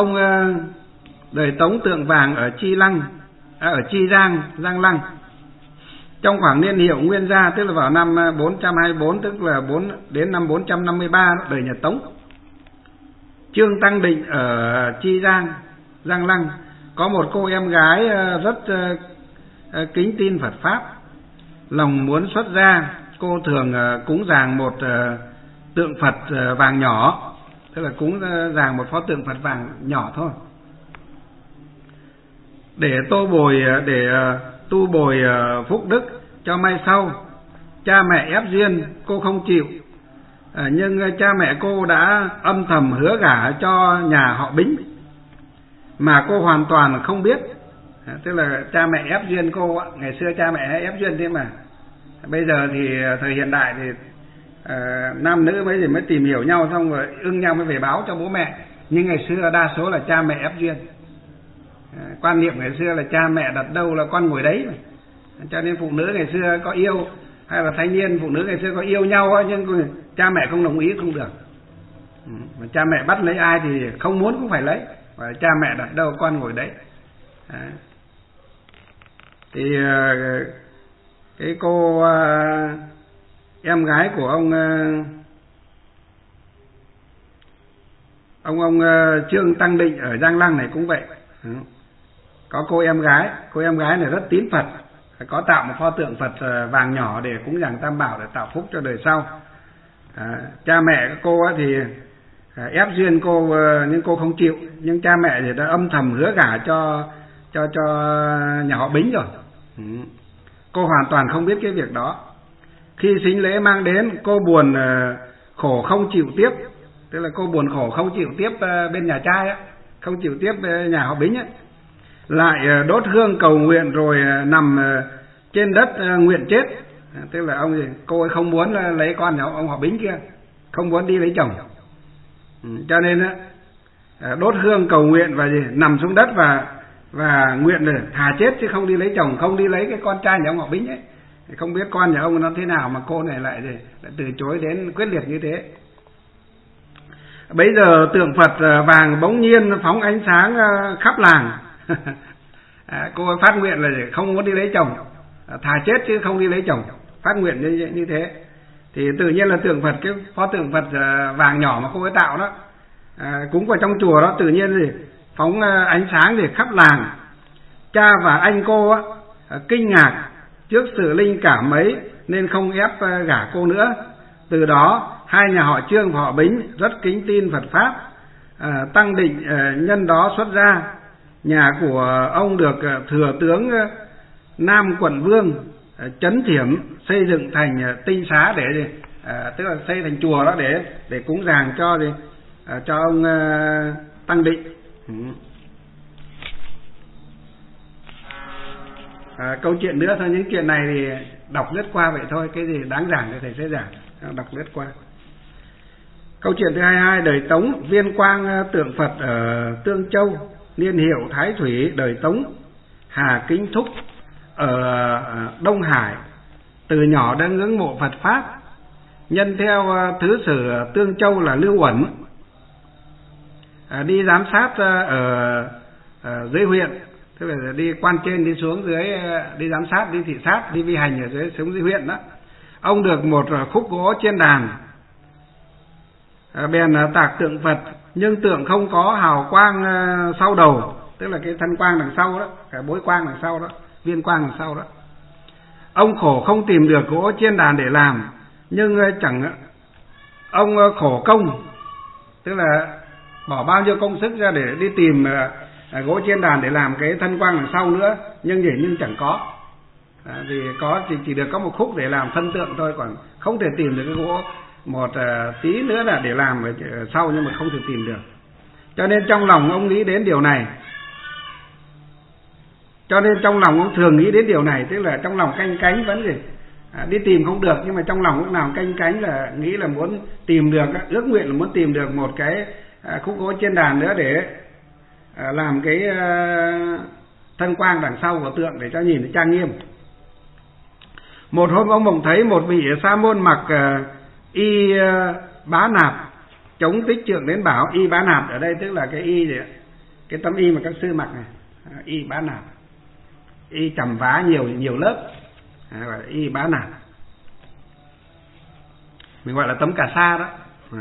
Tống tượng vàng ở Chi Giang Lăng. Trong khoảng niên hiệu Nguyên Gia, tức là vào năm 424, tức là đến năm 453 đời nhà Tống, Trương Tăng Định ở Chi Giang Lăng có một cô em gái rất kính tin Phật pháp. Lòng muốn xuất gia, cô thường cúng dường một tượng Phật vàng nhỏ, tức là cúng dường một pho tượng Phật vàng nhỏ thôi, để tu bồi phúc đức cho mai sau. Cha mẹ ép duyên, cô không chịu, nhưng cha mẹ cô đã âm thầm hứa gả cho nhà họ Bính mà cô hoàn toàn không biết. Tức là cha mẹ ép duyên cô, ngày xưa cha mẹ hay ép duyên thế mà. Bây giờ thì thời hiện đại thì nam nữ mới tìm hiểu nhau, xong rồi ưng nhau mới về báo cho bố mẹ. Nhưng ngày xưa đa số là cha mẹ ép duyên. Quan niệm ngày xưa là cha mẹ đặt đâu là con ngồi đấy. Cho nên phụ nữ ngày xưa có yêu, hay là thanh niên phụ nữ ngày xưa có yêu nhau, nhưng cha mẹ không đồng ý không được. Mà cha mẹ bắt lấy ai thì không muốn cũng phải lấy, và cha mẹ đặt đâu con ngồi đấy. Thì cái cô em gái của ông Trương Tăng Định ở Giang Lăng này cũng vậy. Có cô em gái này rất tín Phật, có tạo một pho tượng Phật vàng nhỏ để cúng dường Tam Bảo để tạo phúc cho đời sau. Cha mẹ các cô thì ép duyên cô, nhưng cô không chịu. Nhưng cha mẹ thì đã âm thầm hứa gả cho nhà họ Bính rồi. Cô hoàn toàn không biết cái việc đó. Khi sính lễ mang đến, cô buồn khổ không chịu tiếp, tức là cô buồn khổ không chịu tiếp bên nhà trai không chịu tiếp nhà họ Bính lại đốt hương cầu nguyện rồi nằm trên đất nguyện chết. Tức là cô ấy không muốn lấy con nhà ông họ Bính kia, không muốn đi lấy chồng. Cho nên đốt hương cầu nguyện và nằm xuống đất và nguyện là thà chết chứ không đi lấy chồng, không đi lấy cái con trai nhà ông họ Bính ấy. Không biết con nhà ông nó thế nào mà cô này lại từ chối đến quyết liệt như thế. Bây giờ tượng Phật vàng bỗng nhiên phóng ánh sáng khắp làng. Cô ấy phát nguyện là không muốn đi lấy chồng, thà chết chứ không đi lấy chồng, phát nguyện như thế. Thì tự nhiên là tượng Phật, cái pho tượng Phật vàng nhỏ mà cô ấy tạo đó, cúng vào trong chùa đó, tự nhiên thì phóng ánh sáng thì khắp làng. Cha và anh cô kinh ngạc trước sự linh cảm ấy nên không ép gả cô nữa. Từ đó hai nhà họ Trương và họ Bính rất kính tin Phật pháp. Tăng Định nhân đó xuất ra, nhà của ông được thừa tướng Nam Quận Vương Trấn Thiểm xây dựng thành tinh xá để tức là xây thành chùa đó để cúng dường cho ông Tăng Định. Câu chuyện nữa thôi, những chuyện này thì đọc lướt qua vậy thôi, cái gì đáng giảng thì thầy sẽ giảng, đọc lướt qua. Câu chuyện thứ 22, đời Tống, Viên Quang tượng Phật ở Tương Châu, niên hiệu Thái Thủy, đời Tống, Hà Kính Thúc ở Đông Hải, từ nhỏ đã ngưỡng mộ Phật pháp. Nhân theo thứ sử Tương Châu là Lưu Uẩn, đi giám sát ở dưới huyện, tức là đi quan trên đi xuống dưới, đi giám sát, đi thị sát, đi vi hành ở dưới xuống dưới huyện đó. Ông được một khúc gỗ trên đàn, bèn tạc tượng Phật, nhưng tượng không có hào quang sau đầu, tức là cái thân quang đằng sau đó, cái bối quang đằng sau đó, viên quang đằng sau đó. Ông khổ không tìm được gỗ trên đàn để làm, nhưng chẳng ông khổ công, tức là bỏ bao nhiêu công sức ra để đi tìm gỗ trên đàn để làm cái thân quang đằng sau nữa, nhưng chẳng có. Vì có chỉ được có một khúc để làm thân tượng thôi, còn không thể tìm được cái gỗ một tí nữa là để làm ở sau, nhưng mà không thể tìm được. Cho nên trong lòng ông nghĩ đến điều này. Cho nên trong lòng ông thường nghĩ đến điều này, tức là trong lòng canh cánh vẫn gì đi tìm không được, nhưng mà trong lòng lúc nào canh cánh là nghĩ là muốn tìm được, ước nguyện là muốn tìm được một cái khúc gỗ trên đàn nữa để làm cái thân quang đằng sau của tượng để cho nhìn nó trang nghiêm. Một hôm ông bỗng thấy một vị sa môn mặc y bá nạp chống tích trượng đến bảo. Y bá nạp ở đây tức là cái y gì, cái tấm y mà các sư mặc này, y bá nạp, y chầm vá nhiều lớp, gọi là y bá nạp, mình gọi là tấm cà sa đó.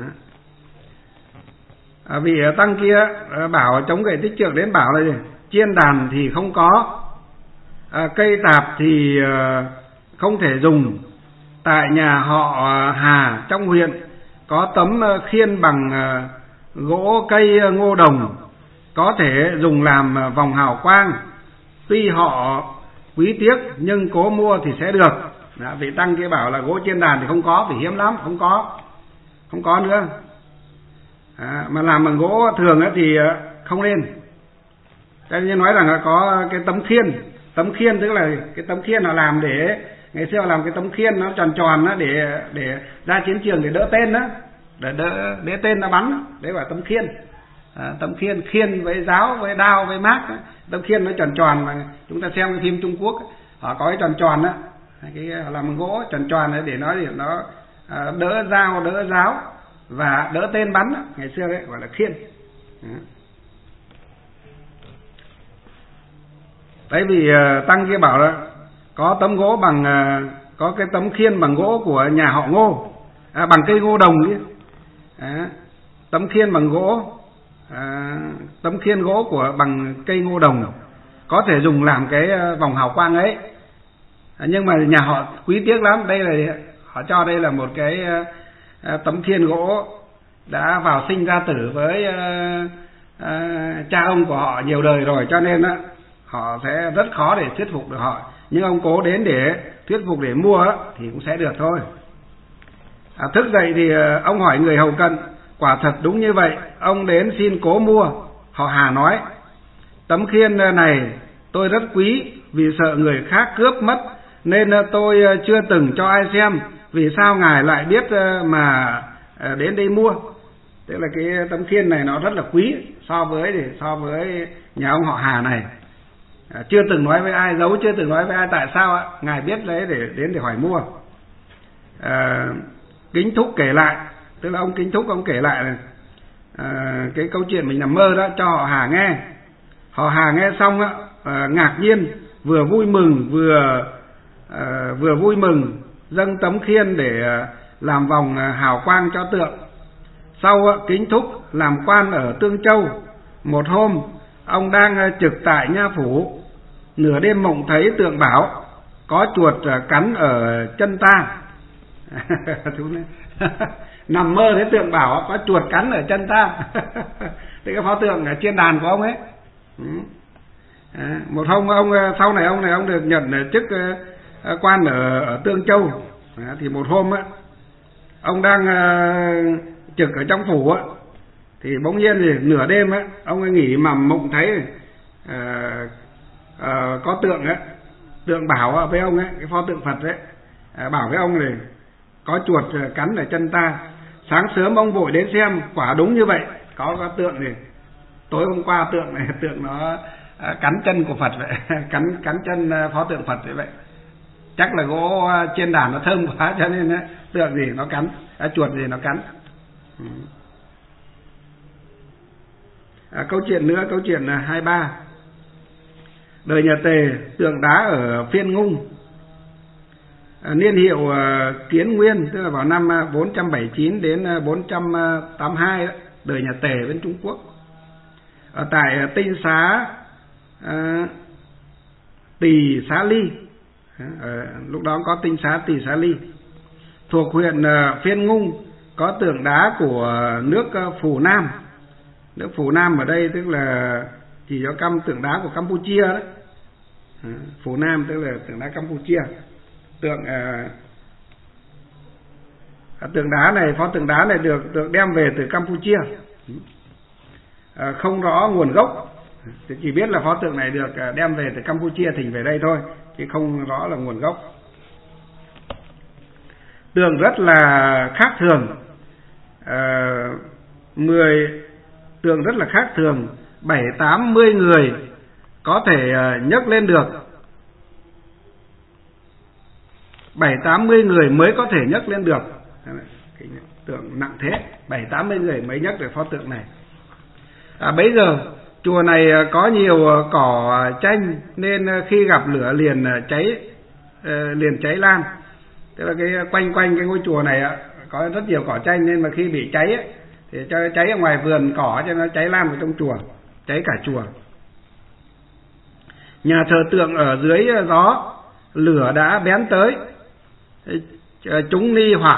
Vị tăng kia bảo chống gậy tích trượng đến bảo là gì? Chiên đàn thì không có, cây tạp thì không thể dùng. Tại nhà họ Hà trong huyện có tấm khiên bằng gỗ cây ngô đồng, có thể dùng làm vòng hào quang. Tuy họ quý tiếc nhưng cố mua thì sẽ được. Đó, vị tăng kia bảo là gỗ trên đàn thì không có, vì hiếm lắm, không có nữa. Mà làm bằng gỗ thường thì không nên. Cho nên nói rằng là có cái tấm khiên tức là cái tấm khiên họ làm để ngày xưa họ làm cái tấm khiên nó tròn tròn đó để ra chiến trường để đỡ tên đó, để tên nó bắn, đấy gọi tấm khiên. Tấm khiên với giáo với đao với mác đó. Tấm khiên nó tròn tròn mà chúng ta xem cái phim Trung Quốc họ có cái tròn tròn đó, cái làm bằng gỗ tròn tròn để nó đỡ dao đỡ giáo và đỡ tên bắn đó. Ngày xưa đấy gọi là khiên. Đấy vì tăng kia bảo là có tấm gỗ bằng có cái tấm khiên bằng gỗ của nhà họ Ngô, bằng cây ngô đồng ấy. Tấm khiên bằng gỗ, tấm khiên gỗ của bằng cây ngô đồng có thể dùng làm cái vòng hào quang ấy. Nhưng mà nhà họ quý tiếc lắm, đây là họ cho đây là một cái tấm khiên gỗ đã vào sinh ra tử với cha ông của họ nhiều đời rồi, cho nên họ sẽ rất khó để thuyết phục được họ. Nhưng ông cố đến để thuyết phục để mua thì cũng sẽ được thôi. Thức dậy thì ông hỏi người hầu cận, quả thật đúng như vậy. Ông đến xin cố mua. Họ Hà nói, tấm khiên này tôi rất quý, vì sợ người khác cướp mất nên tôi chưa từng cho ai xem. Vì sao ngài lại biết mà đến đây mua? tức là cái tấm khiên này nó rất là quý so với nhà ông họ Hà này. Chưa từng nói với ai, giấu chưa từng nói với ai. Tại sao ạ? Ngài biết lấy để hỏi mua. Kính Thúc kể lại, tức là ông Kính Thúc ông kể lại cái câu chuyện mình nằm mơ đó cho họ Hà nghe. Họ Hà nghe xong á, ngạc nhiên, vừa vui mừng dâng tấm khiên để làm vòng hào quang cho tượng. Sau Kính Thúc làm quan ở Tương Châu. Một hôm ông đang trực tại nha phủ, nửa đêm mộng thấy tượng bảo có chuột cắn ở chân ta. Nằm mơ thấy tượng bảo có chuột cắn ở chân ta. Thế cái pho tượng trên đàn của ông ấy. Một hôm sau này ông được nhận chức quan ở Tương Châu. Thì một hôm á, ông đang trực ở trong phủ á, thì bỗng nhiên thì nửa đêm á, ông ấy nghỉ mầm mộng thấy có tượng á, tượng bảo với ông ấy, cái pho tượng Phật ấy, bảo với ông này có chuột cắn ở chân ta. Sáng sớm ông vội đến xem, quả đúng như vậy, có tượng này. Tối hôm qua tượng nó cắn chân của Phật vậy, cắn chân pho tượng Phật vậy. Chắc là gỗ trên đàn nó thơm quá cho nên tượng gì nó cắn, chuột gì nó cắn. Câu chuyện nữa, câu chuyện 23. Đời nhà Tề, tượng đá ở Phiên Ngung, niên hiệu Kiến Nguyên, tức là vào năm 479 đến 482 đó, đời nhà Tề bên Trung Quốc. Ở tại Tinh Xá Tỳ Xá Ly, lúc đó có Tinh Xá Tỳ Xá Ly, thuộc huyện Phiên Ngung, có tượng đá của nước Phù Nam. Nước Phù Nam ở đây tức là chỉ cho tượng đá của Campuchia đó. Phù Nam tức là tượng đá Campuchia. Tượng đá này, pho tượng đá này được đem về từ Campuchia, không rõ nguồn gốc, chỉ biết là pho tượng này được đem về từ Campuchia thỉnh về đây thôi, chứ không rõ là nguồn gốc. Tượng rất là khác thường, tượng rất là khác thường, 7-80 người có thể nhấc lên được. 7-80 người mới có thể nhấc lên được. Cái tượng nặng thế, 7-80 người mới nhấc được pho tượng này. Bấy giờ chùa này có nhiều cỏ chanh nên khi gặp lửa liền cháy lan. Tức là cái quanh cái ngôi chùa này có rất nhiều cỏ chanh, nên mà khi bị cháy thì cho cháy ở ngoài vườn cỏ cho nó cháy lan vào trong chùa, cháy cả chùa. Nhà thờ tượng ở dưới gió, lửa đã bén tới. Chúng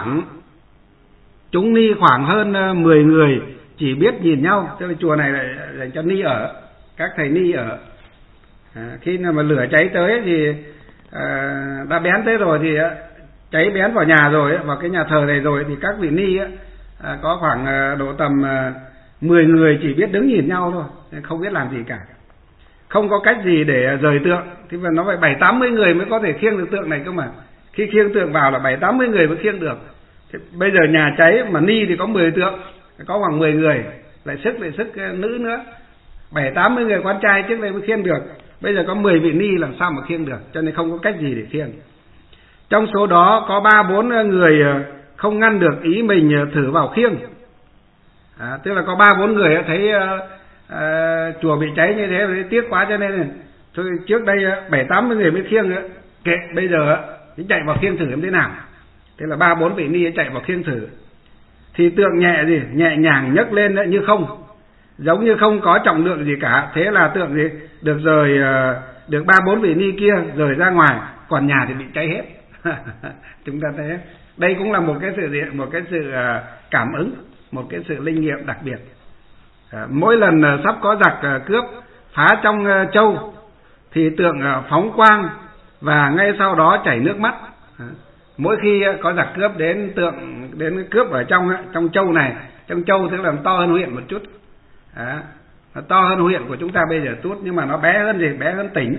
ni khoảng hơn 10 người chỉ biết nhìn nhau, tức là chùa này lại dành cho ni ở, các thầy ni ở. Khi nào mà lửa cháy tới thì đã bén tới rồi thì cháy bén vào nhà rồi, vào cái nhà thờ này rồi, thì các vị ni có khoảng độ tầm 10 người chỉ biết đứng nhìn nhau thôi, không biết làm gì cả, không có cách gì để rời tượng. Thì nó phải 7-80 người mới có thể khiêng được tượng này cơ mà. Khi khiêng tượng vào là 7-80 người mới khiêng được. Thì bây giờ nhà cháy mà ni thì có 10 tượng, có khoảng 10 người, lại sức nữ nữa, 7-80 người con trai trước đây mới khiêng được. Bây giờ có 10 vị ni làm sao mà khiêng được, cho nên không có cách gì để khiêng. Trong số đó có 3-4 người không ngăn được ý mình thử vào khiêng. Tức là có 3-4 người thấy chùa bị cháy như thế, thấy tiếc quá cho nên thôi, trước đây 7-80 người mới khiêng, kệ bây giờ thì chạy vào khiêng thử em thế nào. Thế là 3-4 vị ni chạy vào khiêng thử, thì tượng nhẹ nhàng nhấc lên như không, giống như không có trọng lượng gì cả. Thế là tượng được rời, được 3-4 vị ni kia rời ra ngoài, còn nhà thì bị cháy hết. Chúng ta thấy đây cũng là một cái sự cảm ứng, một cái sự linh nghiệm đặc biệt. Mỗi lần sắp có giặc cướp phá trong châu thì tượng phóng quang và ngay sau đó chảy nước mắt. Mỗi khi có giặc cướp đến cướp ở trong châu này, trong châu tức là to hơn huyện một chút, nó to hơn huyện của chúng ta bây giờ chút, nhưng mà nó bé hơn bé hơn tỉnh.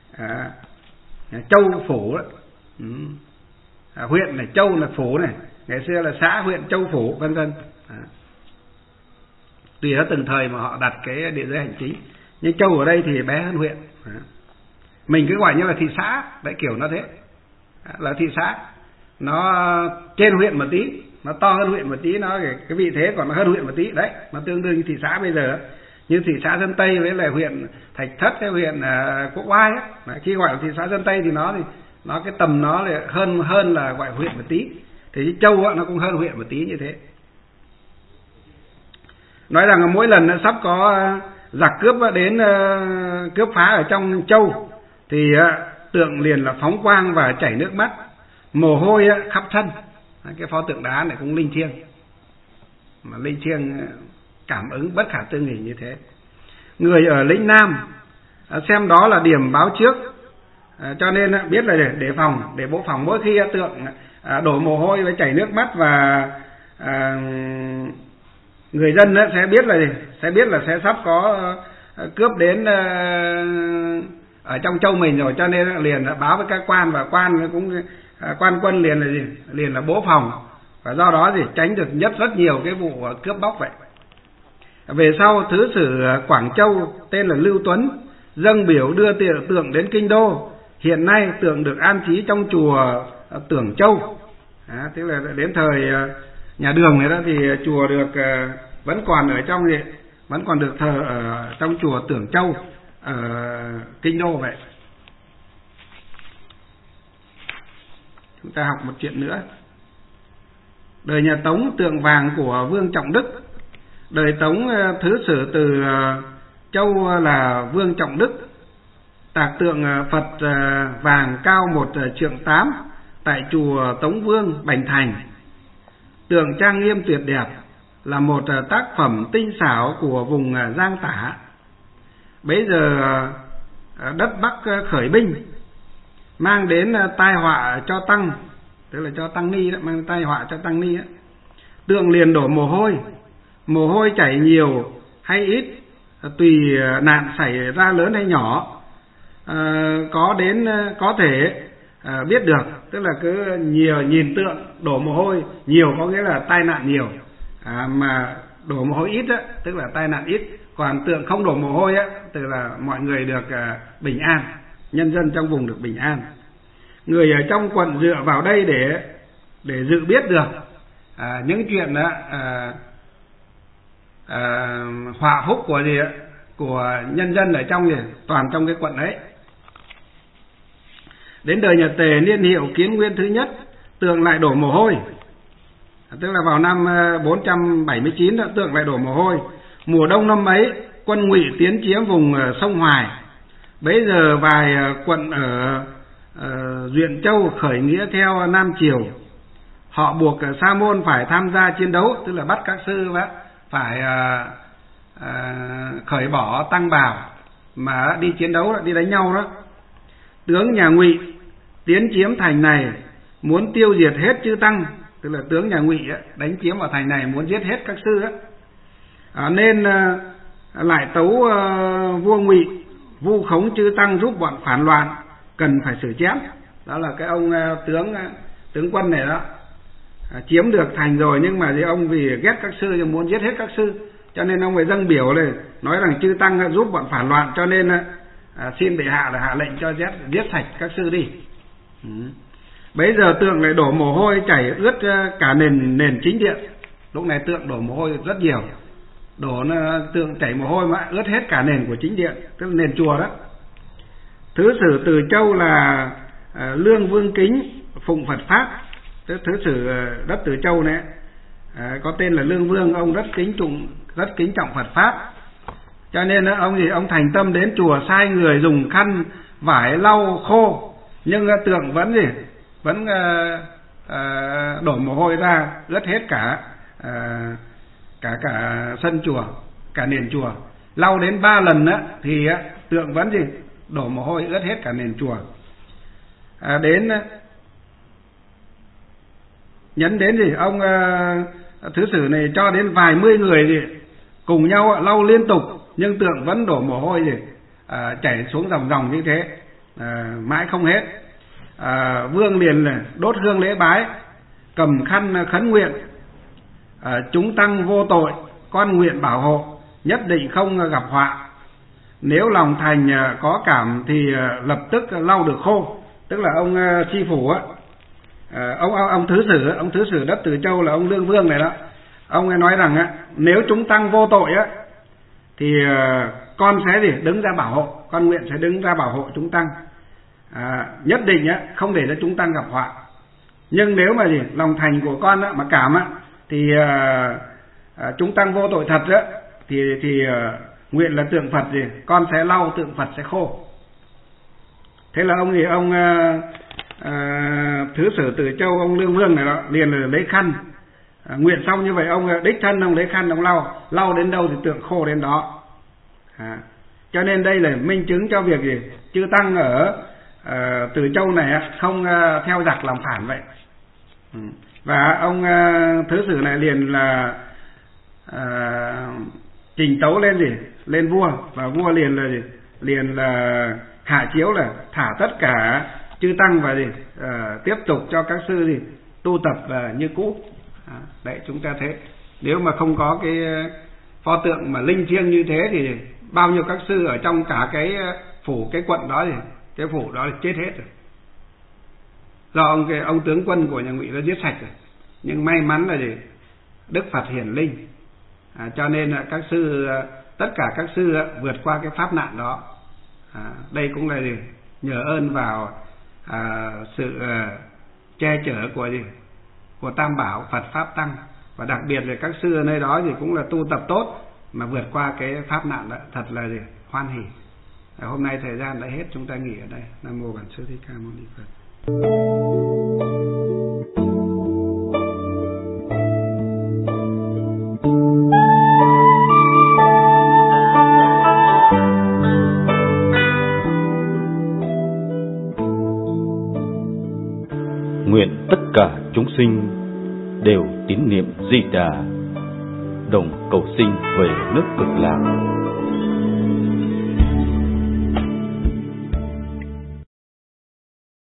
Châu phủ đó. Huyện này, châu là phủ này, ngày xưa là xã, huyện, châu, phủ, vân vân. tùy ở từng thời mà họ đặt cái địa giới hành chính. Nhưng châu ở đây thì bé hơn huyện. Mình cứ gọi như là thị xã, đấy, kiểu nó thế. Là thị xã, nó trên huyện một tí, nó to hơn huyện một tí, nó cái vị thế còn nó hơn huyện một tí, đấy, nó tương đương như thị xã bây giờ. Như thị xã Sơn Tây với lại huyện Thạch Thất hay huyện Quốc Oai ấy. Khi gọi là thị xã Sơn Tây thì nó cái tầm nó là hơn là gọi huyện một tí. Thì châu nó cũng hơn huyện một tí như thế. Nói rằng là mỗi lần nó sắp có giặc cướp đến cướp phá ở trong châu thì tượng liền là phóng quang và chảy nước mắt, mồ hôi khắp thân. Cái pho tượng đá này cũng linh thiêng, mà linh thiêng cảm ứng bất khả tư nghị như thế. Người ở lĩnh Nam xem đó là điểm báo trước, cho nên biết là để phòng, để bố phòng mỗi khi tượng đổ mồ hôi và chảy nước mắt, và người dân sẽ biết là sẽ sắp có cướp đến ở trong châu mình rồi, cho nên liền báo với các quan, và quan cũng quan quân liền là bố phòng, và do đó thì tránh được rất nhiều cái vụ cướp bóc vậy. Về sau thứ sử Quảng Châu tên là Lưu Tuấn dâng biểu đưa tượng đến kinh đô. Hiện nay tượng được an trí trong chùa Tưởng Châu. Tức là đến thời nhà Đường này đó thì chùa được vẫn còn ở trong vẫn còn được thờ ở trong chùa Tưởng Châu ở kinh đô vậy. Chúng ta học một chuyện nữa. Đời nhà Tống tượng vàng của Vương Trọng Đức. Đời Tống thứ sử từ Châu là Vương Trọng Đức tạc tượng Phật vàng cao 1,8 trượng tại chùa Tống Vương Bành Thành. Tượng trang nghiêm tuyệt đẹp, là một tác phẩm tinh xảo của vùng Giang Tả. Bấy giờ đất Bắc khởi binh, mang đến tai họa cho tăng, tức là cho tăng ni đó, mang tai họa cho tăng ni đó. Tượng liền đổ mồ hôi chảy nhiều hay ít tùy nạn xảy ra lớn hay nhỏ, có thể biết được. Tức là cứ nhiều nhìn tượng đổ mồ hôi nhiều có nghĩa là tai nạn nhiều, mà đổ mồ hôi ít á, tức là tai nạn ít. Còn tượng không đổ mồ hôi á, tức là mọi người được bình an, nhân dân trong vùng được bình an. Người ở trong quận dựa vào đây để dự biết được những chuyện họa phúc của nhân dân ở trong toàn trong cái quận ấy. Đến đời nhà Tề niên hiệu Kiến Nguyên thứ nhất, tượng lại đổ mồ hôi, tức là vào năm 479 tượng lại đổ mồ hôi. Mùa đông năm ấy, quân Ngụy tiến chiếm vùng sông Hoài. Bấy giờ vài quận ở Duyện Châu khởi nghĩa theo Nam Triều. Họ buộc Sa Môn phải tham gia chiến đấu, tức là bắt các sư phải khởi bỏ tăng bào mà đi chiến đấu, đi đánh nhau đó. Tướng nhà Ngụy tiến chiếm thành này, muốn tiêu diệt hết chư tăng, tức là tướng nhà Ngụy đánh chiếm vào thành này muốn giết hết các sư nên lại tấu vua Ngụy vu khống chư tăng giúp bọn phản loạn, cần phải xử chém. Đó là cái ông tướng quân này đó, chiếm được thành rồi nhưng mà ông vì ghét các sư nhưng muốn giết hết các sư, cho nên ông phải dâng biểu này nói rằng chư tăng giúp bọn phản loạn, cho nên xin bệ hạ là hạ lệnh cho giết sạch các sư đi. Bấy giờ tượng lại đổ mồ hôi chảy ướt cả nền chính điện. Lúc này tượng đổ mồ hôi rất nhiều, tượng chảy mồ hôi mà ướt hết cả nền của chính điện, tức là nền chùa đó. Thứ sử Từ Châu là Lương Vương Kính phụng Phật pháp. Thứ sử đất Từ Châu này có tên là Lương Vương, ông rất kính trọng Phật pháp, cho nên ông thành tâm đến chùa sai người dùng khăn vải lau khô, nhưng tượng vẫn đổ mồ hôi ra ướt hết cả sân chùa, cả nền chùa. Lau đến 3 lần thì tượng vẫn đổ mồ hôi ướt hết cả nền chùa. Nhấn đến ông thứ sử này cho đến vài mươi người cùng nhau lau liên tục, nhưng tượng vẫn đổ mồ hôi chảy xuống dòng như thế mãi không hết. Vương liền đốt hương lễ bái, cầm khăn khấn nguyện chúng tăng vô tội con nguyện bảo hộ, nhất định không gặp họa. Nếu lòng thành có cảm thì lập tức lau được khô. Tức là ông tri phủ á, ông thứ sử đất Từ Châu là ông Lương Vương này đó, ông ấy nói rằng á, nếu chúng tăng vô tội á thì con sẽ đứng ra bảo hộ, con nguyện sẽ đứng ra bảo hộ chúng tăng, nhất định á không để cho chúng tăng gặp họa. Nhưng nếu mà lòng thành của con á, mà cảm á thì chúng tăng vô tội thật á thì nguyện là tượng Phật con sẽ lau tượng Phật sẽ khô. Thế là ông thứ sử Từ Châu, ông Lương Vương này đó, liền là lấy khăn, nguyện xong như vậy ông đích thân ông lấy khăn ông lau đến đâu thì tượng khô đến đó. Cho nên đây là minh chứng cho việc chư tăng ở Từ Châu này không theo giặc làm phản vậy. Và ông thứ sử này liền là trình tấu lên vua, và vua liền là hạ chiếu là thả tất cả chư tăng và tiếp tục cho các sư tu tập như cũ. Đấy, chúng ta thấy nếu mà không có cái pho tượng mà linh thiêng như thế thì bao nhiêu các sư ở trong cả cái phủ, cái quận đó cái phủ đó là chết hết rồi, do ông tướng quân của nhà Ngụy nó giết sạch rồi. Nhưng may mắn là Đức Phật hiển linh, cho nên là các sư, tất cả các sư vượt qua cái pháp nạn đó. Đây cũng là nhờ ơn vào sự che chở của Tam Bảo Phật Pháp Tăng, và đặc biệt là các sư ở nơi đó thì cũng là tu tập tốt mà vượt qua cái pháp nạn đó, thật là hoan hỉ. Hôm nay thời gian đã hết, chúng ta nghỉ ở đây. Nam mô Bản Sư Thích Ca Mâu Ni Phật. Nguyện tất cả chúng sinh đều tín niệm Di Đà, đồng cầu sinh về nước Cực Lạc.